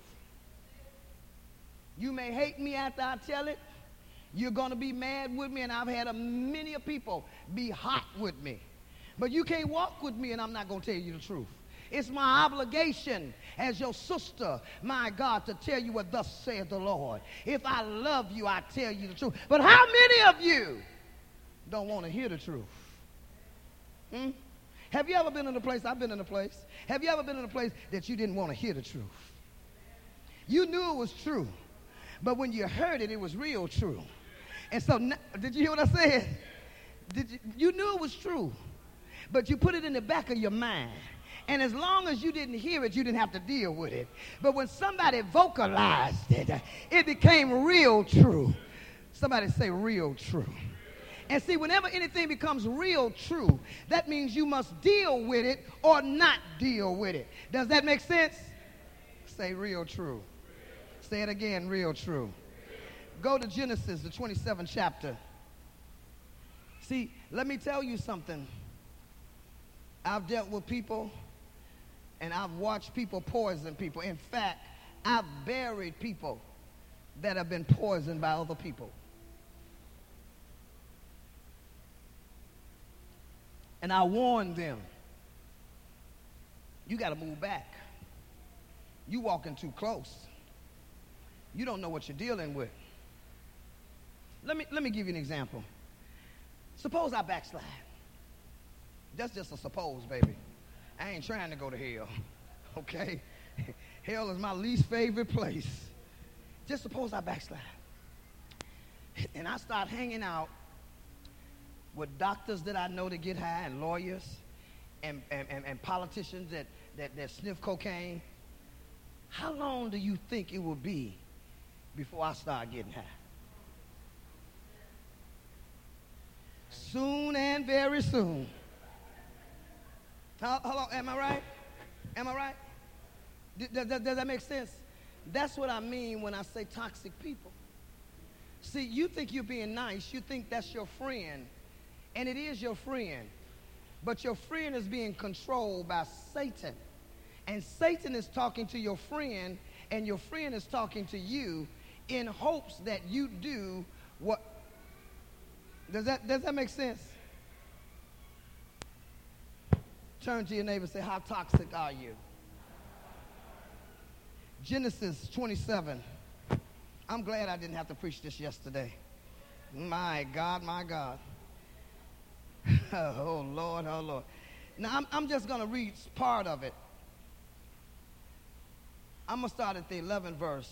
You may hate me after I tell it. You're going to be mad with me, and I've had many people be hot with me. But you can't walk with me and I'm not going to tell you the truth. It's my obligation as your sister, my God, to tell you what thus saith the Lord. If I love you, I tell you the truth. But how many of you don't want to hear the truth? Have you ever been in a place? I've been in a place. Have you ever been in a place that you didn't want to hear the truth? You knew it was true, but when you heard it, it was real true. And so, did you hear what I said? You knew it was true, but you put it in the back of your mind. And as long as you didn't hear it, you didn't have to deal with it. But when somebody vocalized it, it became real true. Somebody say real true. And see, whenever anything becomes real true, that means you must deal with it or not deal with it. Does that make sense? Say real true. Say it again, real true. Go to Genesis, the 27th chapter. See, let me tell you something. I've dealt with people, and I've watched people poison people. In fact, I've buried people that have been poisoned by other people. And I warned them, you got to move back. You walking too close. You don't know what you're dealing with. Let me give you an example. Suppose I backslide. That's just a suppose, baby. I ain't trying to go to hell, okay? Hell is my least favorite place. Just suppose I backslide. And I start hanging out with doctors that I know that get high, and lawyers, and politicians that sniff cocaine. How long do you think it will be before I start getting high? Soon and very soon. Hello, am I right? Am I right? Does that make sense? That's what I mean when I say toxic people. See, you think you're being nice. You think that's your friend. And it is your friend. But your friend is being controlled by Satan. And Satan is talking to your friend, and your friend is talking to you in hopes that you do what. Does that make sense? Turn to your neighbor and say, how toxic are you? Genesis 27. I'm glad I didn't have to preach this yesterday. My God, my God. Oh, Lord, oh, Lord. Now, I'm just going to read part of it. I'm going to start at the 11th verse.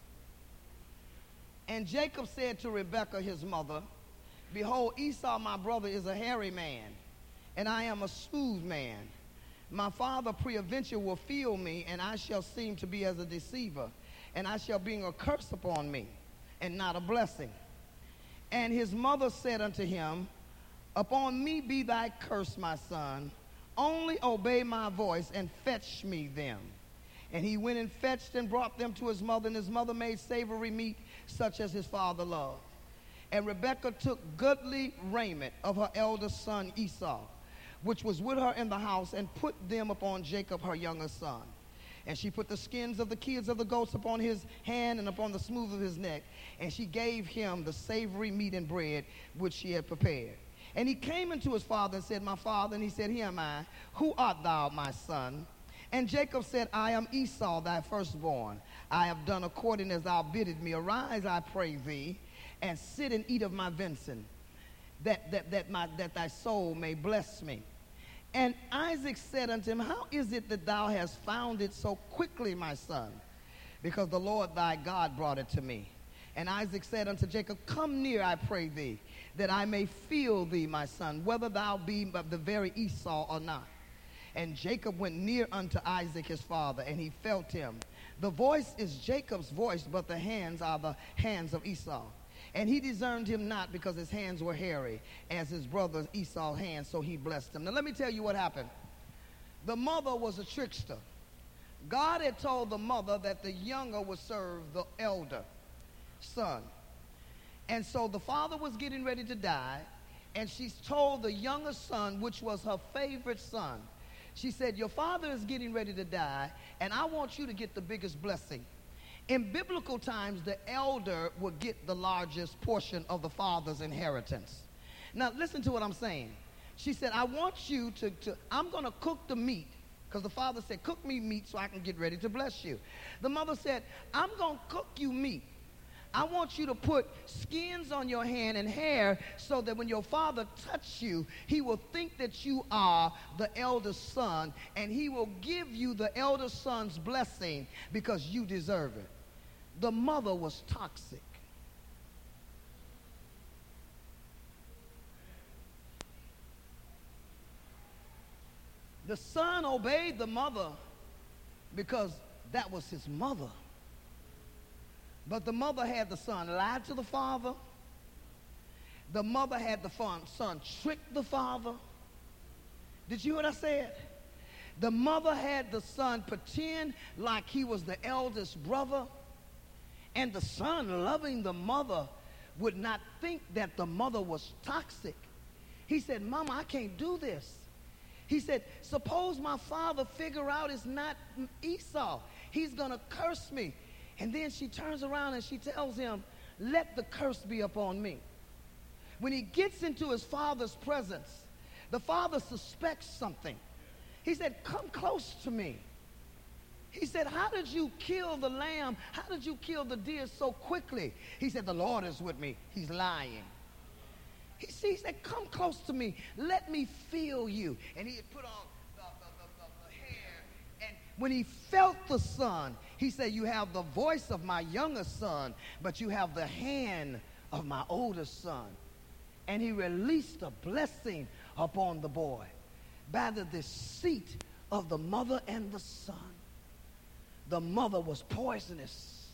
And Jacob said to Rebekah, his mother, behold, Esau, my brother, is a hairy man, and I am a smooth man. My father peradventure will feel me, and I shall seem to be as a deceiver, and I shall bring a curse upon me, and not a blessing. And his mother said unto him, upon me be thy curse, my son. Only obey my voice, and fetch me them. And he went and fetched and brought them to his mother, and his mother made savory meat, such as his father loved. And Rebekah took goodly raiment of her eldest son Esau, which was with her in the house, and put them upon Jacob her younger son. And she put the skins of the kids of the goats upon his hand and upon the smooth of his neck. And she gave him the savory meat and bread which she had prepared. And he came unto his father and said, my father. And he said, here am I. Who art thou, my son? And Jacob said, I am Esau, thy firstborn. I have done according as thou biddest me. Arise, I pray thee, and sit and eat of my venison, that thy soul may bless me. And Isaac said unto him, how is it that thou hast found it so quickly, my son? Because the Lord thy God brought it to me. And Isaac said unto Jacob, come near, I pray thee, that I may feel thee, my son, whether thou be of the very Esau or not. And Jacob went near unto Isaac his father, and he felt him. The voice is Jacob's voice, but the hands are the hands of Esau. And he discerned him not, because his hands were hairy, as his brother Esau's hands, so he blessed him. Now let me tell you what happened. The mother was a trickster. God had told the mother that the younger would serve the elder son. And so the father was getting ready to die, and she's told the younger son, which was her favorite son, she said, your father is getting ready to die, and I want you to get the biggest blessing. In biblical times, the elder would get the largest portion of the father's inheritance. Now, listen to what I'm saying. She said, I want you to I'm going to cook the meat, because the father said, cook me meat so I can get ready to bless you. The mother said, I'm going to cook you meat. I want you to put skins on your hand and hair so that when your father touches you, he will think that you are the eldest son, and he will give you the eldest son's blessing because you deserve it. The mother was toxic. The son obeyed the mother because that was his mother. But the mother had the son lie to the father. The mother had the son trick the father. Did you hear what I said? The mother had the son pretend like he was the eldest brother. And the son, loving the mother, would not think that the mother was toxic. He said, Mama, I can't do this. He said, suppose my father figure out it's not Esau. He's going to curse me. And then she turns around and she tells him, let the curse be upon me. When he gets into his father's presence, the father suspects something. He said, come close to me. He said, how did you kill the lamb? How did you kill the deer so quickly? He said, the Lord is with me. He's lying. He said, come close to me. Let me feel you. And he had put on the hair. And when he felt the son, he said, you have the voice of my youngest son, but you have the hand of my oldest son. And he released a blessing upon the boy by the deceit of the mother and the son. The mother was poisonous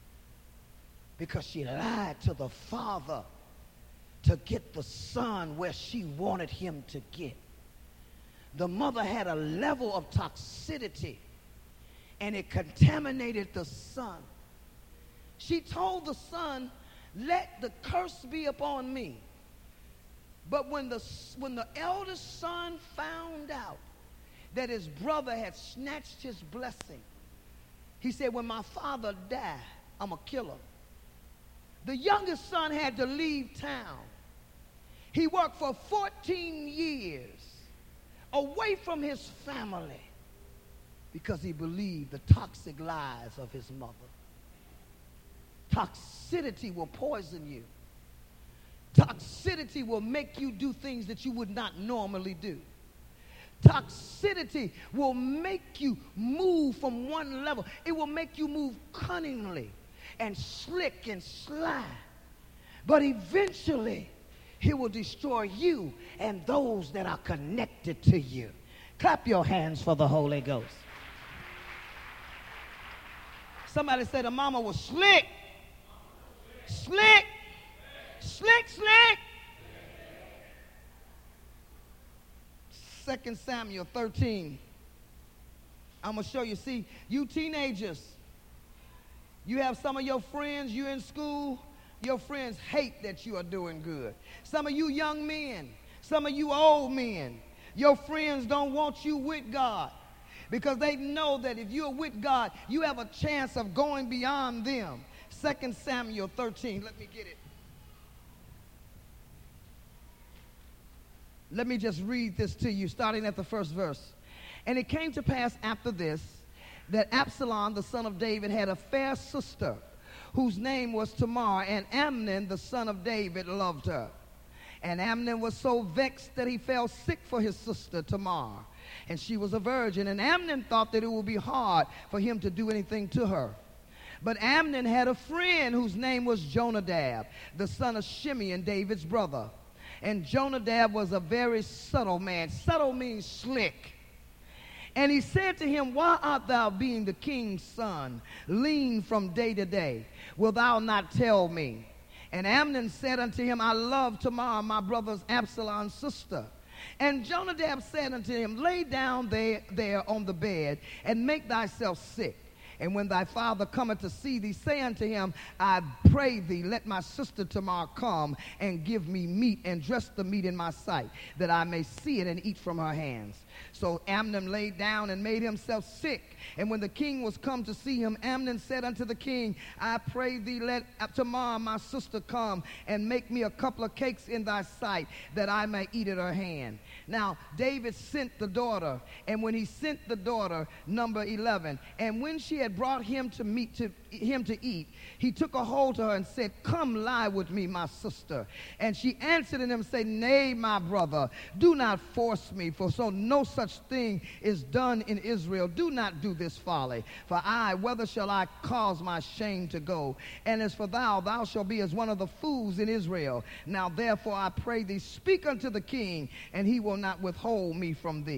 because she lied to the father to get the son where she wanted him to get. The mother had a level of toxicity, and it contaminated the son. She told the son, let the curse be upon me. But when the eldest son found out that his brother had snatched his blessing, he said, when my father died, I'm a killer. The youngest son had to leave town. He worked for 14 years away from his family because he believed the toxic lies of his mother. Toxicity will poison you. Toxicity will make you do things that you would not normally do. Toxicity will make you move from one level. It will make you move cunningly and slick and sly. But eventually, it will destroy you and those that are connected to you. Clap your hands for the Holy Ghost. Somebody said the mama was slick. Slick. Slick, slick. 2 Samuel 13. I'm going to show you. See, you teenagers, you have some of your friends, you're in school, your friends hate that you are doing good. Some of you young men, some of you old men, your friends don't want you with God because they know that if you're with God, you have a chance of going beyond them. 2 Samuel 13. Let me get it. Let me just read this to you, starting at the first verse. And it came to pass after this, that Absalom, the son of David, had a fair sister, whose name was Tamar, and Amnon, the son of David, loved her. And Amnon was so vexed that he fell sick for his sister Tamar, and she was a virgin. And Amnon thought that it would be hard for him to do anything to her. But Amnon had a friend whose name was Jonadab, the son of Shimeon, David's brother. And Jonadab was a very subtle man. Subtle means slick. And he said to him, why art thou, being the king's son, lean from day to day? Wilt thou not tell me? And Amnon said unto him, I love Tamar, my brother's Absalom's sister. And Jonadab said unto him, lay down there on the bed, and make thyself sick. And when thy father cometh to see thee, say unto him, I pray thee, let my sister Tamar come and give me meat, and dress the meat in my sight, that I may see it and eat from her hands. So Amnon lay down and made himself sick. And when the king was come to see him, Amnon said unto the king, I pray thee, let Tamar my sister come and make me a couple of cakes in thy sight, that I may eat at her hand. Now David sent the daughter, and when he sent the daughter, number 11, and when she had brought him to eat, he took a hold of her and said, come lie with me, my sister. And she answered him and said, nay, my brother, do not force me, for so no such thing is done in Israel. Do not do this folly. For whether shall I cause my shame to go? And as for thou shalt be as one of the fools in Israel. Now therefore I pray thee, speak unto the king, and he will not withhold me from thee.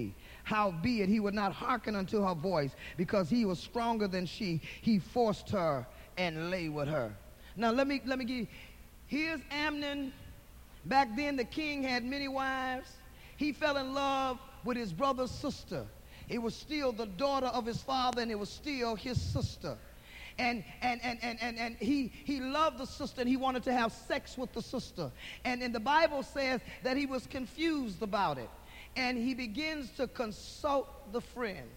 Howbeit he would not hearken unto her voice, because he was stronger than she. He forced her and lay with her. Now let me give you, here's Amnon. Back then the king had many wives. He fell in love with his brother's sister. It was still the daughter of his father, and it was still his sister. And he loved the sister, and he wanted to have sex with the sister. And the Bible says that he was confused about it. And he begins to consult the friend.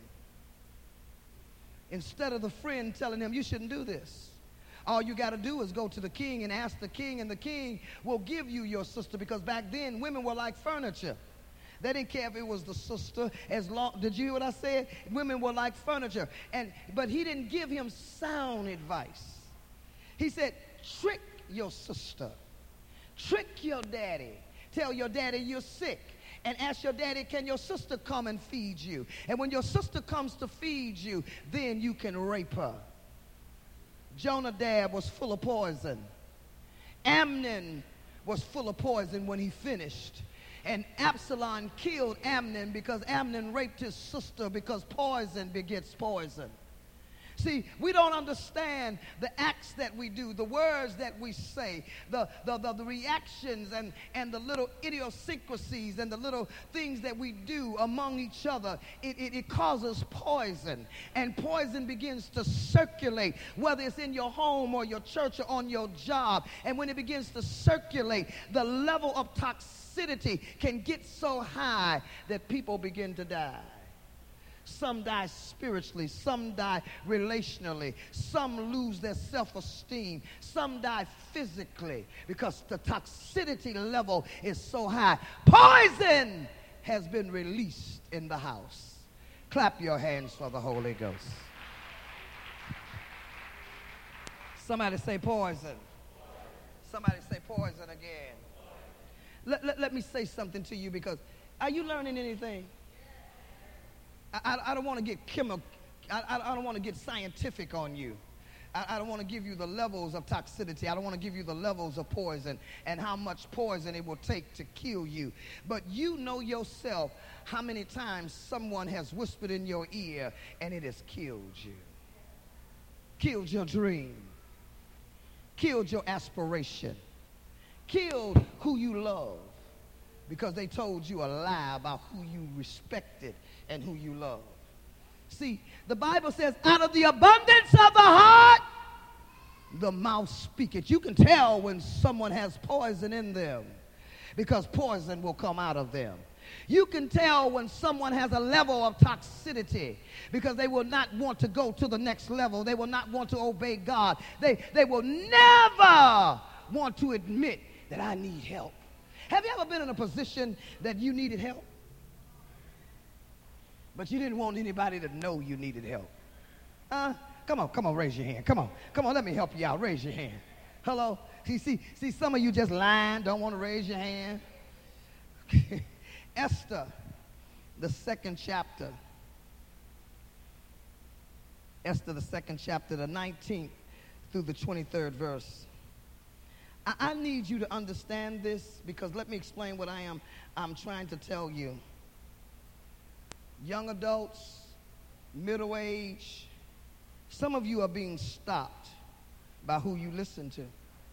Instead of the friend telling him, you shouldn't do this. All you got to do is go to the king and ask the king, and the king will give you your sister, because back then women were like furniture. They didn't care if it was the sister, as long, did you hear what I said? Women were like furniture. But he didn't give him sound advice. He said, trick your sister. Trick your daddy. Tell your daddy you're sick. And ask your daddy, can your sister come and feed you? And when your sister comes to feed you, then you can rape her. Jonadab was full of poison. Amnon was full of poison when he finished. And Absalom killed Amnon because Amnon raped his sister, because poison begets poison. See, we don't understand the acts that we do, the words that we say, the reactions and the little idiosyncrasies and the little things that we do among each other. It causes poison, and poison begins to circulate, whether it's in your home or your church or on your job. And when it begins to circulate, the level of toxicity can get so high that people begin to die. Some die spiritually, some die relationally, some lose their self-esteem, some die physically, because the toxicity level is so high. Poison has been released in the house. Clap your hands for the Holy Ghost. Somebody say poison. Somebody say poison again. Let me say something to you, because are you learning anything? I don't want to get chemical. I don't want to get scientific on you. I don't want to give you the levels of toxicity. I don't want to give you the levels of poison and how much poison it will take to kill you. But you know yourself how many times someone has whispered in your ear and it has killed you. Killed your dream. Killed your aspiration. Killed who you love, because they told you a lie about who you respected and who you love. See, the Bible says, out of the abundance of the heart, the mouth speaketh. You can tell when someone has poison in them, because poison will come out of them. You can tell when someone has a level of toxicity, because they will not want to go to the next level. They will not want to obey God. They will never want to admit that I need help. Have you ever been in a position that you needed help, but you didn't want anybody to know you needed help? Come on, raise your hand. Come on, let me help you out. Raise your hand. Hello? See, some of you just lying, don't want to raise your hand. Esther, the second chapter. Esther, the second chapter, the 19th through the 23rd verse. I need you to understand this, because let me explain what I'm trying to tell you. Young adults, middle age, some of you are being stopped by who you listen to.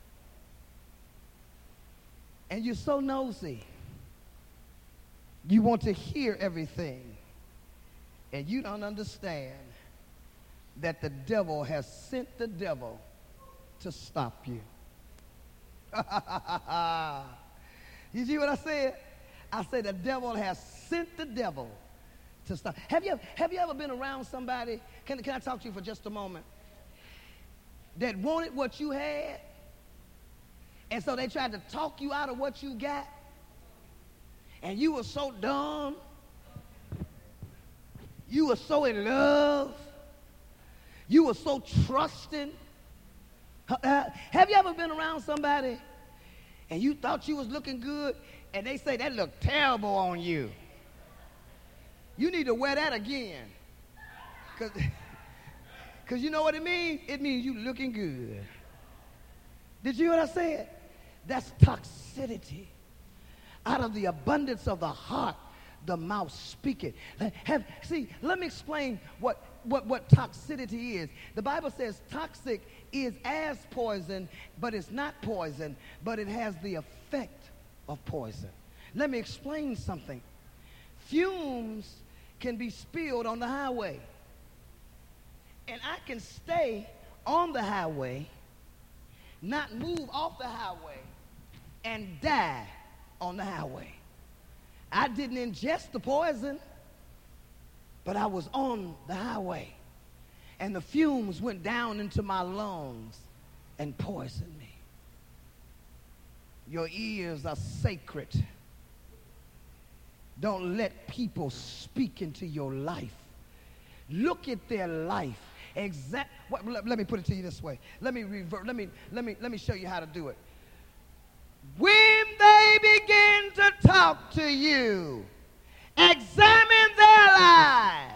And you're so nosy. You want to hear everything. And you don't understand that the devil has sent the devil to stop you. You see what I said? I said the devil has sent the devil to stop. Have you ever been around somebody, can I talk to you for just a moment, that wanted what you had, and so they tried to talk you out of what you got, and you were so dumb, you were so in love, you were so trusting. Have you ever been around somebody and you thought you was looking good, and they say that looked terrible on you? You need to wear that again. Because you know what it means? It means you looking good. Did you hear what I said? That's toxicity. Out of the abundance of the heart, the mouth speaketh. Let me explain what toxicity is. The Bible says toxic is as poison, but it's not poison, but it has the effect of poison. Let me explain something. Fumes can be spilled on the highway. And I can stay on the highway, not move off the highway, and die on the highway. I didn't ingest the poison, but I was on the highway. And the fumes went down into my lungs and poisoned me. Your ears are sacred. Don't let people speak into your life. Look at their life. Let me put it to you this way. Let me show you how to do it. When they begin to talk to you, examine their lives.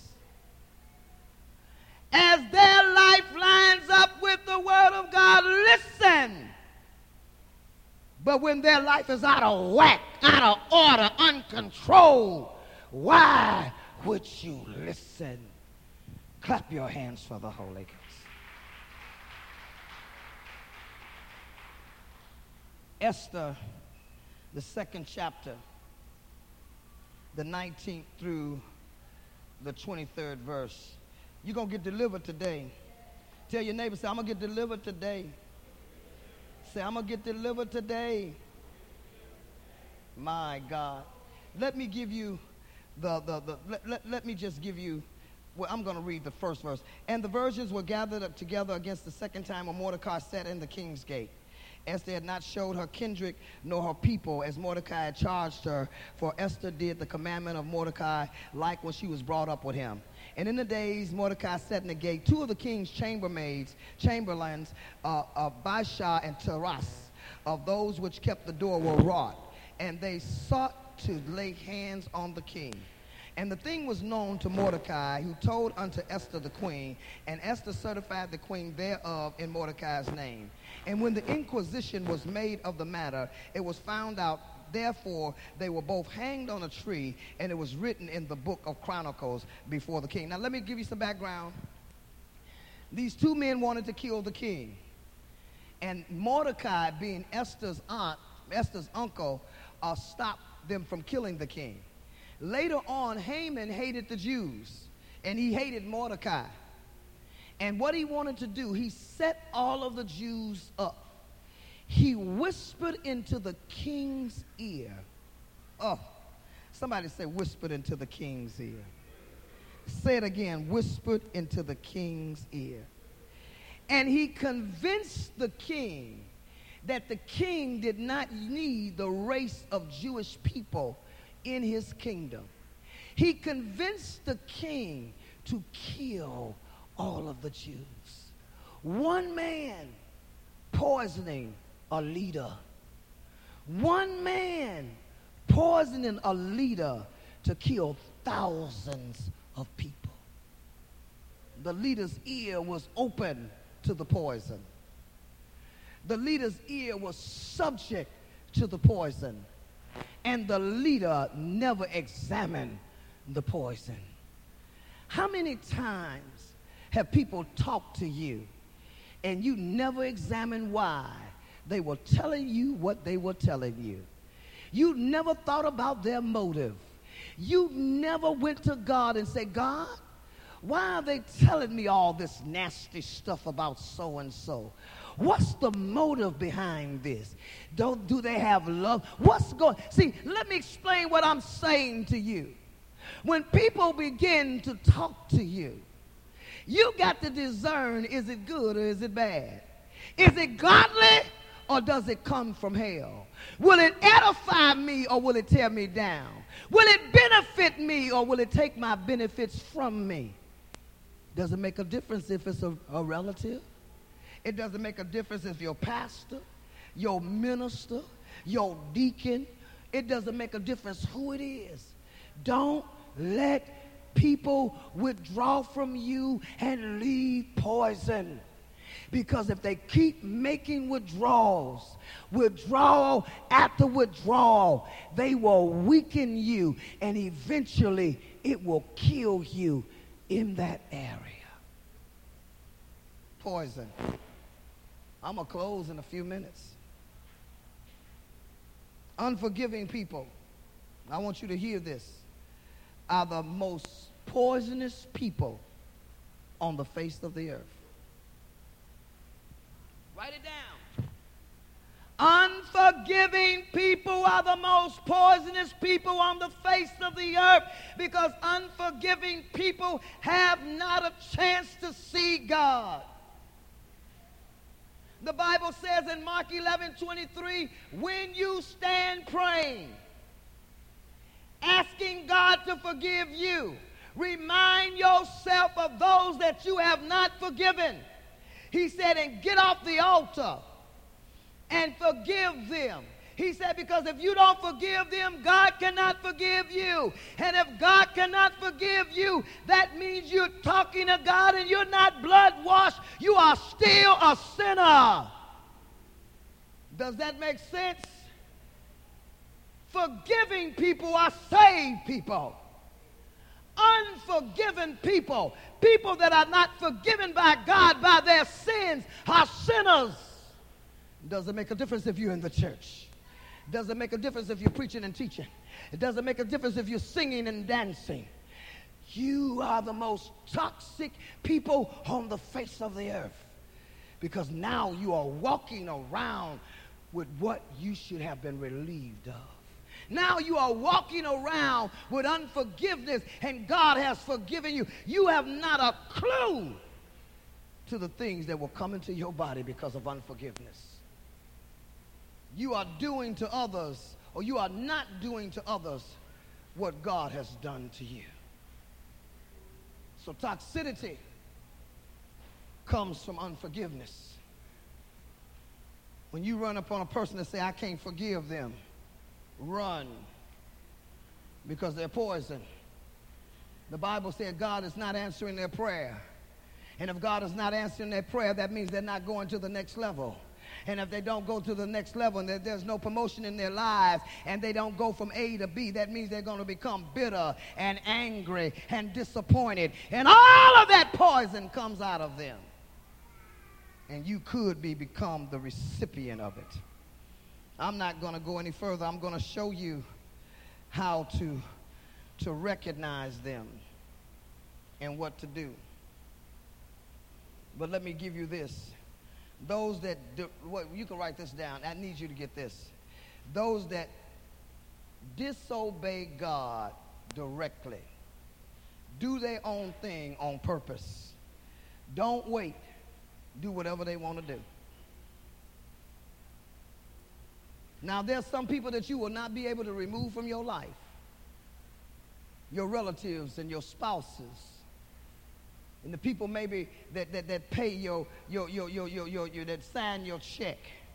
As their life lines up with the word of God, listen. But when their life is out of whack, out of order, uncontrolled, why would you listen? Clap your hands for the Holy Ghost. Esther, the 2nd chapter, the 19th through the 23rd verse. You're going to get delivered today. Tell your neighbor, say, I'm going to get delivered today. Say, I'm going to get delivered today. My God. Let me give you let me just give you, well, I'm going to read the first verse. And the virgins were gathered up together against the second time when Mordecai sat in the king's gate. Esther had not showed her kindred nor her people as Mordecai had charged her, for Esther did the commandment of Mordecai like when she was brought up with him. And in the days Mordecai sat in the gate, 2 of the king's chamberlains, Bishah and Teras, of those which kept the door, were wrought, and they sought to lay hands on the king. And the thing was known to Mordecai, who told unto Esther the queen, and Esther certified the queen thereof in Mordecai's name. And when the inquisition was made of the matter, it was found out. Therefore, they were both hanged on a tree, and it was written in the book of Chronicles before the king. Now, let me give you some background. These 2 men wanted to kill the king. And Mordecai, being Esther's uncle, stopped them from killing the king. Later on, Haman hated the Jews, and he hated Mordecai. And what he wanted to do, he set all of the Jews up. He whispered into the king's ear. Oh, somebody say whispered into the king's ear. Say it again, whispered into the king's ear. And he convinced the king that the king did not need the race of Jewish people in his kingdom. He convinced the king to kill all of the Jews. One man poisoning a leader. One man poisoning a leader to kill thousands of people. The leader's ear was open to the poison. The leader's ear was subject to the poison. And the leader never examined the poison. How many times have people talked to you and you never examined why they were telling you what they were telling you? You never thought about their motive. You never went to God and said, God, why are they telling me all this nasty stuff about so-and-so? What's the motive behind this? Do they have love? See, let me explain what I'm saying to you. When people begin to talk to you, you got to discern, is it good or is it bad? Is it godly or does it come from hell? Will it edify me or will it tear me down? Will it benefit me or will it take my benefits from me? Does it make a difference if it's a relative? It doesn't make a difference if your pastor, your minister, your deacon. It doesn't make a difference who it is. Don't let people withdraw from you and leave poison. Because if they keep making withdrawals, withdrawal after withdrawal, they will weaken you, and eventually it will kill you in that area. Poison. I'm going to close in a few minutes. Unforgiving people, I want you to hear this, are the most poisonous people on the face of the earth. Write it down. Unforgiving people are the most poisonous people on the face of the earth, because unforgiving people have not a chance to see God. The Bible says in Mark 11:23, when you stand praying, asking God to forgive you, remind yourself of those that you have not forgiven. He said, and get off the altar and forgive them. He said, because if you don't forgive them, God cannot forgive you. And if God cannot forgive you, that means you're talking to God and you're not blood washed. You are still a sinner. Does that make sense? Forgiving people are saved people. Unforgiven people, people that are not forgiven by God by their sins, are sinners. Doesn't make a difference if you're in the church. Doesn't make a difference if you're preaching and teaching. It doesn't make a difference if you're singing and dancing. You are the most toxic people on the face of the earth, because now you are walking around with what you should have been relieved of. Now you are walking around with unforgiveness, and God has forgiven you. You have not a clue to the things that will come into your body because of unforgiveness. You are doing to others, or you are not doing to others, what God has done to you. So toxicity comes from unforgiveness. When you run upon a person and say, I can't forgive them, run, because they're poison. The Bible said God is not answering their prayer. And if God is not answering their prayer, that means they're not going to the next level. And if they don't go to the next level, and there's no promotion in their lives, and they don't go from A to B, that means they're going to become bitter and angry and disappointed. And all of that poison comes out of them. And you could become the recipient of it. I'm not going to go any further. I'm going to show you how to recognize them and what to do. But let me give you this. Those that you can write this down. I need you to get this. Those that disobey God directly, do their own thing on purpose, don't wait, do whatever they want to do. Now, there's some people that you will not be able to remove from your life. Your relatives and your spouses. And the people maybe that pay that sign your check.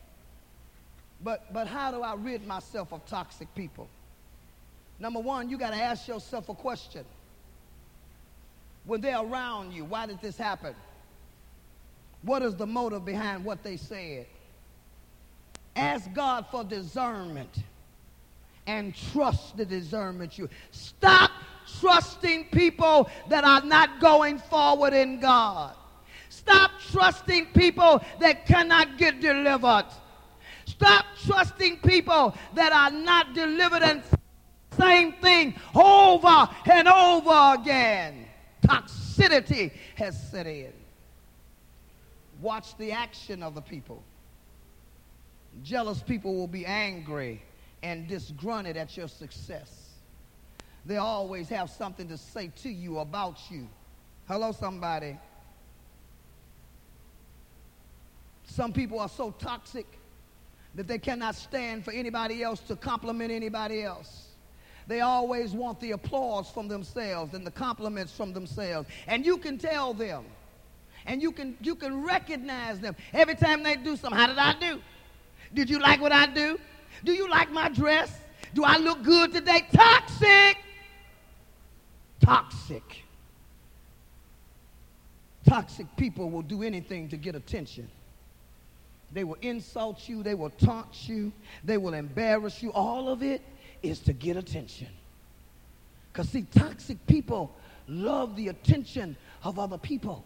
But how do I rid myself of toxic people? Number one, you got to ask yourself a question. When they're around you, why did this happen? What is the motive behind what they said? Ask God for discernment and trust the discernment you. Stop trusting people that are not going forward in God. Stop trusting people that cannot get delivered. Stop trusting people that are not delivered, and same thing over and over again. Toxicity has set in. Watch the action of the people. Jealous people will be angry and disgruntled at your success. They always have something to say to you about you. Hello, somebody. Some people are so toxic that they cannot stand for anybody else to compliment anybody else. They always want the applause from themselves and the compliments from themselves. And you can tell them. And you can recognize them. Every time they do something, how did I do? Did you like what I do? Do you like my dress? Do I look good today? Toxic. Toxic. Toxic people will do anything to get attention. They will insult you. They will taunt you. They will embarrass you. All of it is to get attention. Because, see, toxic people love the attention of other people.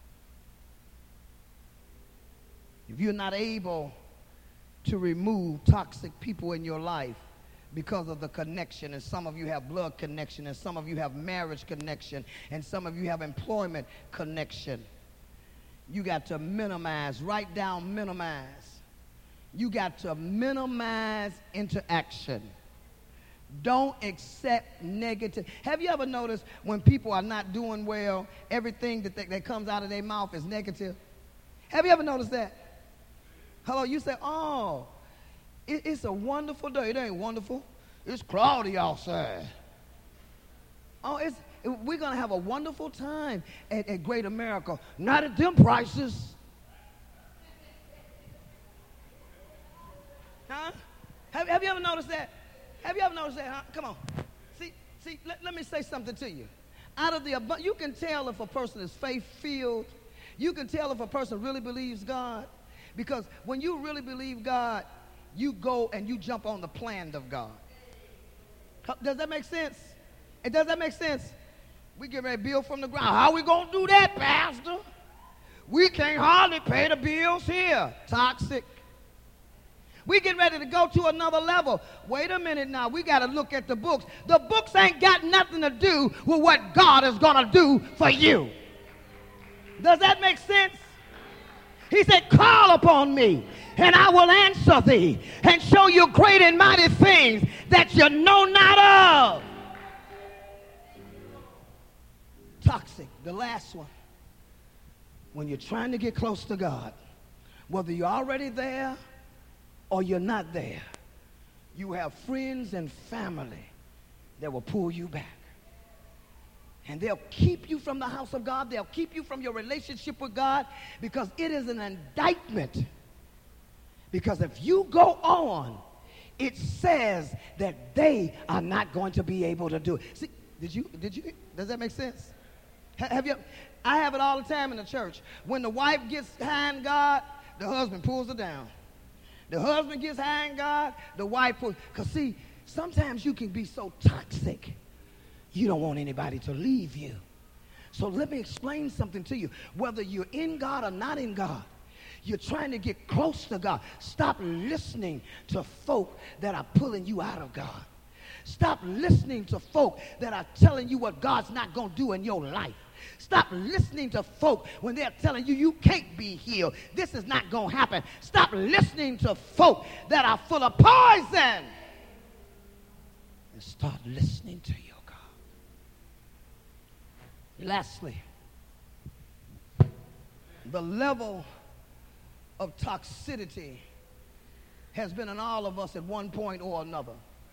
If you're not able to remove toxic people in your life because of the connection, and some of you have blood connection, and some of you have marriage connection, and some of you have employment connection, you got to minimize, write down minimize. You got to minimize interaction. Don't accept negative. Have you ever noticed when people are not doing well, everything that comes out of their mouth is negative? Have you ever noticed that? Hello, you say, oh, it's a wonderful day. It ain't wonderful. It's cloudy outside. Oh, we're going to have a wonderful time at Great America. Not at them prices. Huh? Have you ever noticed that? Have you ever noticed that? Huh? Come on. See, let me say something to you. Out of the you can tell if a person is faith-filled. You can tell if a person really believes God. Because when you really believe God, you go and you jump on the plan of God. Does that make sense? Does that make sense? We get ready to build from the ground. How are we going to do that, Pastor? We can't hardly pay the bills here. Toxic. We get ready to go to another level. Wait a minute now. We got to look at the books. The books ain't got nothing to do with what God is going to do for you. Does that make sense? He said, call upon me, and I will answer thee, and show you great and mighty things that you know not of. Toxic, the last one. When you're trying to get close to God, whether you're already there or you're not there, you have friends and family that will pull you back. And they'll keep you from the house of God. They'll keep you from your relationship with God, because it is an indictment. Because if you go on, it says that they are not going to be able to do it. See, does that make sense? I have it all the time in the church. When the wife gets high in God, the husband pulls her down. The husband gets high in God, the wife pulls. Because see, sometimes you can be so toxic, you don't want anybody to leave you. So let me explain something to you. Whether you're in God or not in God, you're trying to get close to God. Stop listening to folk that are pulling you out of God. Stop listening to folk that are telling you what God's not going to do in your life. Stop listening to folk when they're telling you you can't be healed. This is not going to happen. Stop listening to folk that are full of poison. And start listening to your God. Lastly, the level of toxicity has been in all of us at one point or another.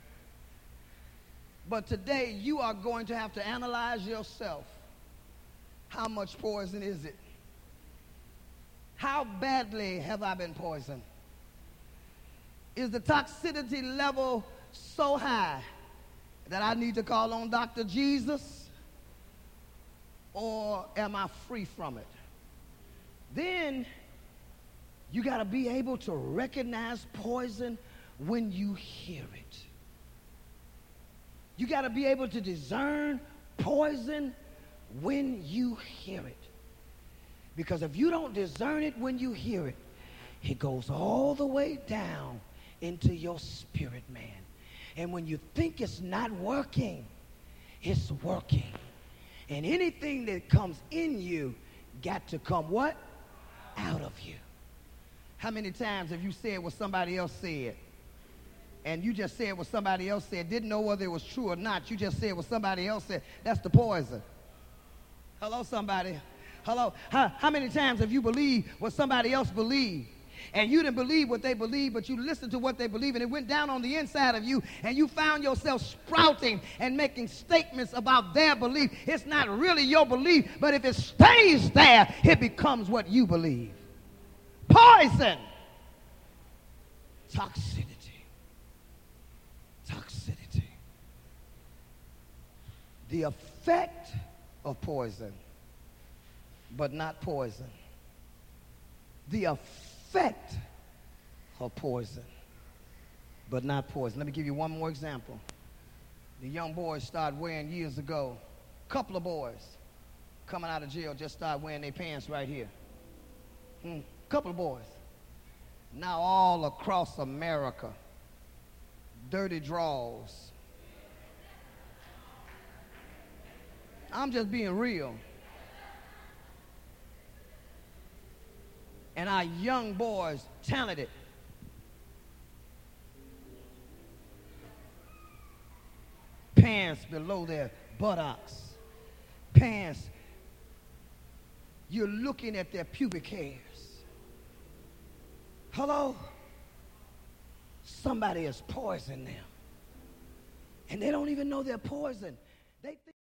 But today you are going to have to analyze yourself. How much poison is it? How badly have I been poisoned? Is the toxicity level so high that I need to call on Dr. Jesus? Or am I free from it? Then you got to be able to recognize poison when you hear it. You got to be able to discern poison when you hear it. Because if you don't discern it when you hear it, it goes all the way down into your spirit, man. And when you think it's not working, it's working. And anything that comes in you got to come what? Out of you. How many times have you said what somebody else said? And you just said what somebody else said, didn't know whether it was true or not. You just said what somebody else said. That's the poison. Hello, somebody. Hello. How many times have you believed what somebody else believed? And you didn't believe what they believed, but you listened to what they believe, and it went down on the inside of you, and you found yourself sprouting and making statements about their belief. It's not really your belief, but if it stays there, it becomes what you believe. Poison. Toxicity. Toxicity. The effect of poison. but not poison. The effect of poison, but not poison. Let me give you one more example. The young boys started wearing years ago, a couple of boys coming out of jail just started wearing their pants right here. Couple of boys. Now all across America, dirty draws. I'm just being real. And our young boys, talented, pants below their buttocks, pants, you're looking at their pubic hairs. Hello? Somebody has poisoned them. And they don't even know they're poisoned. They think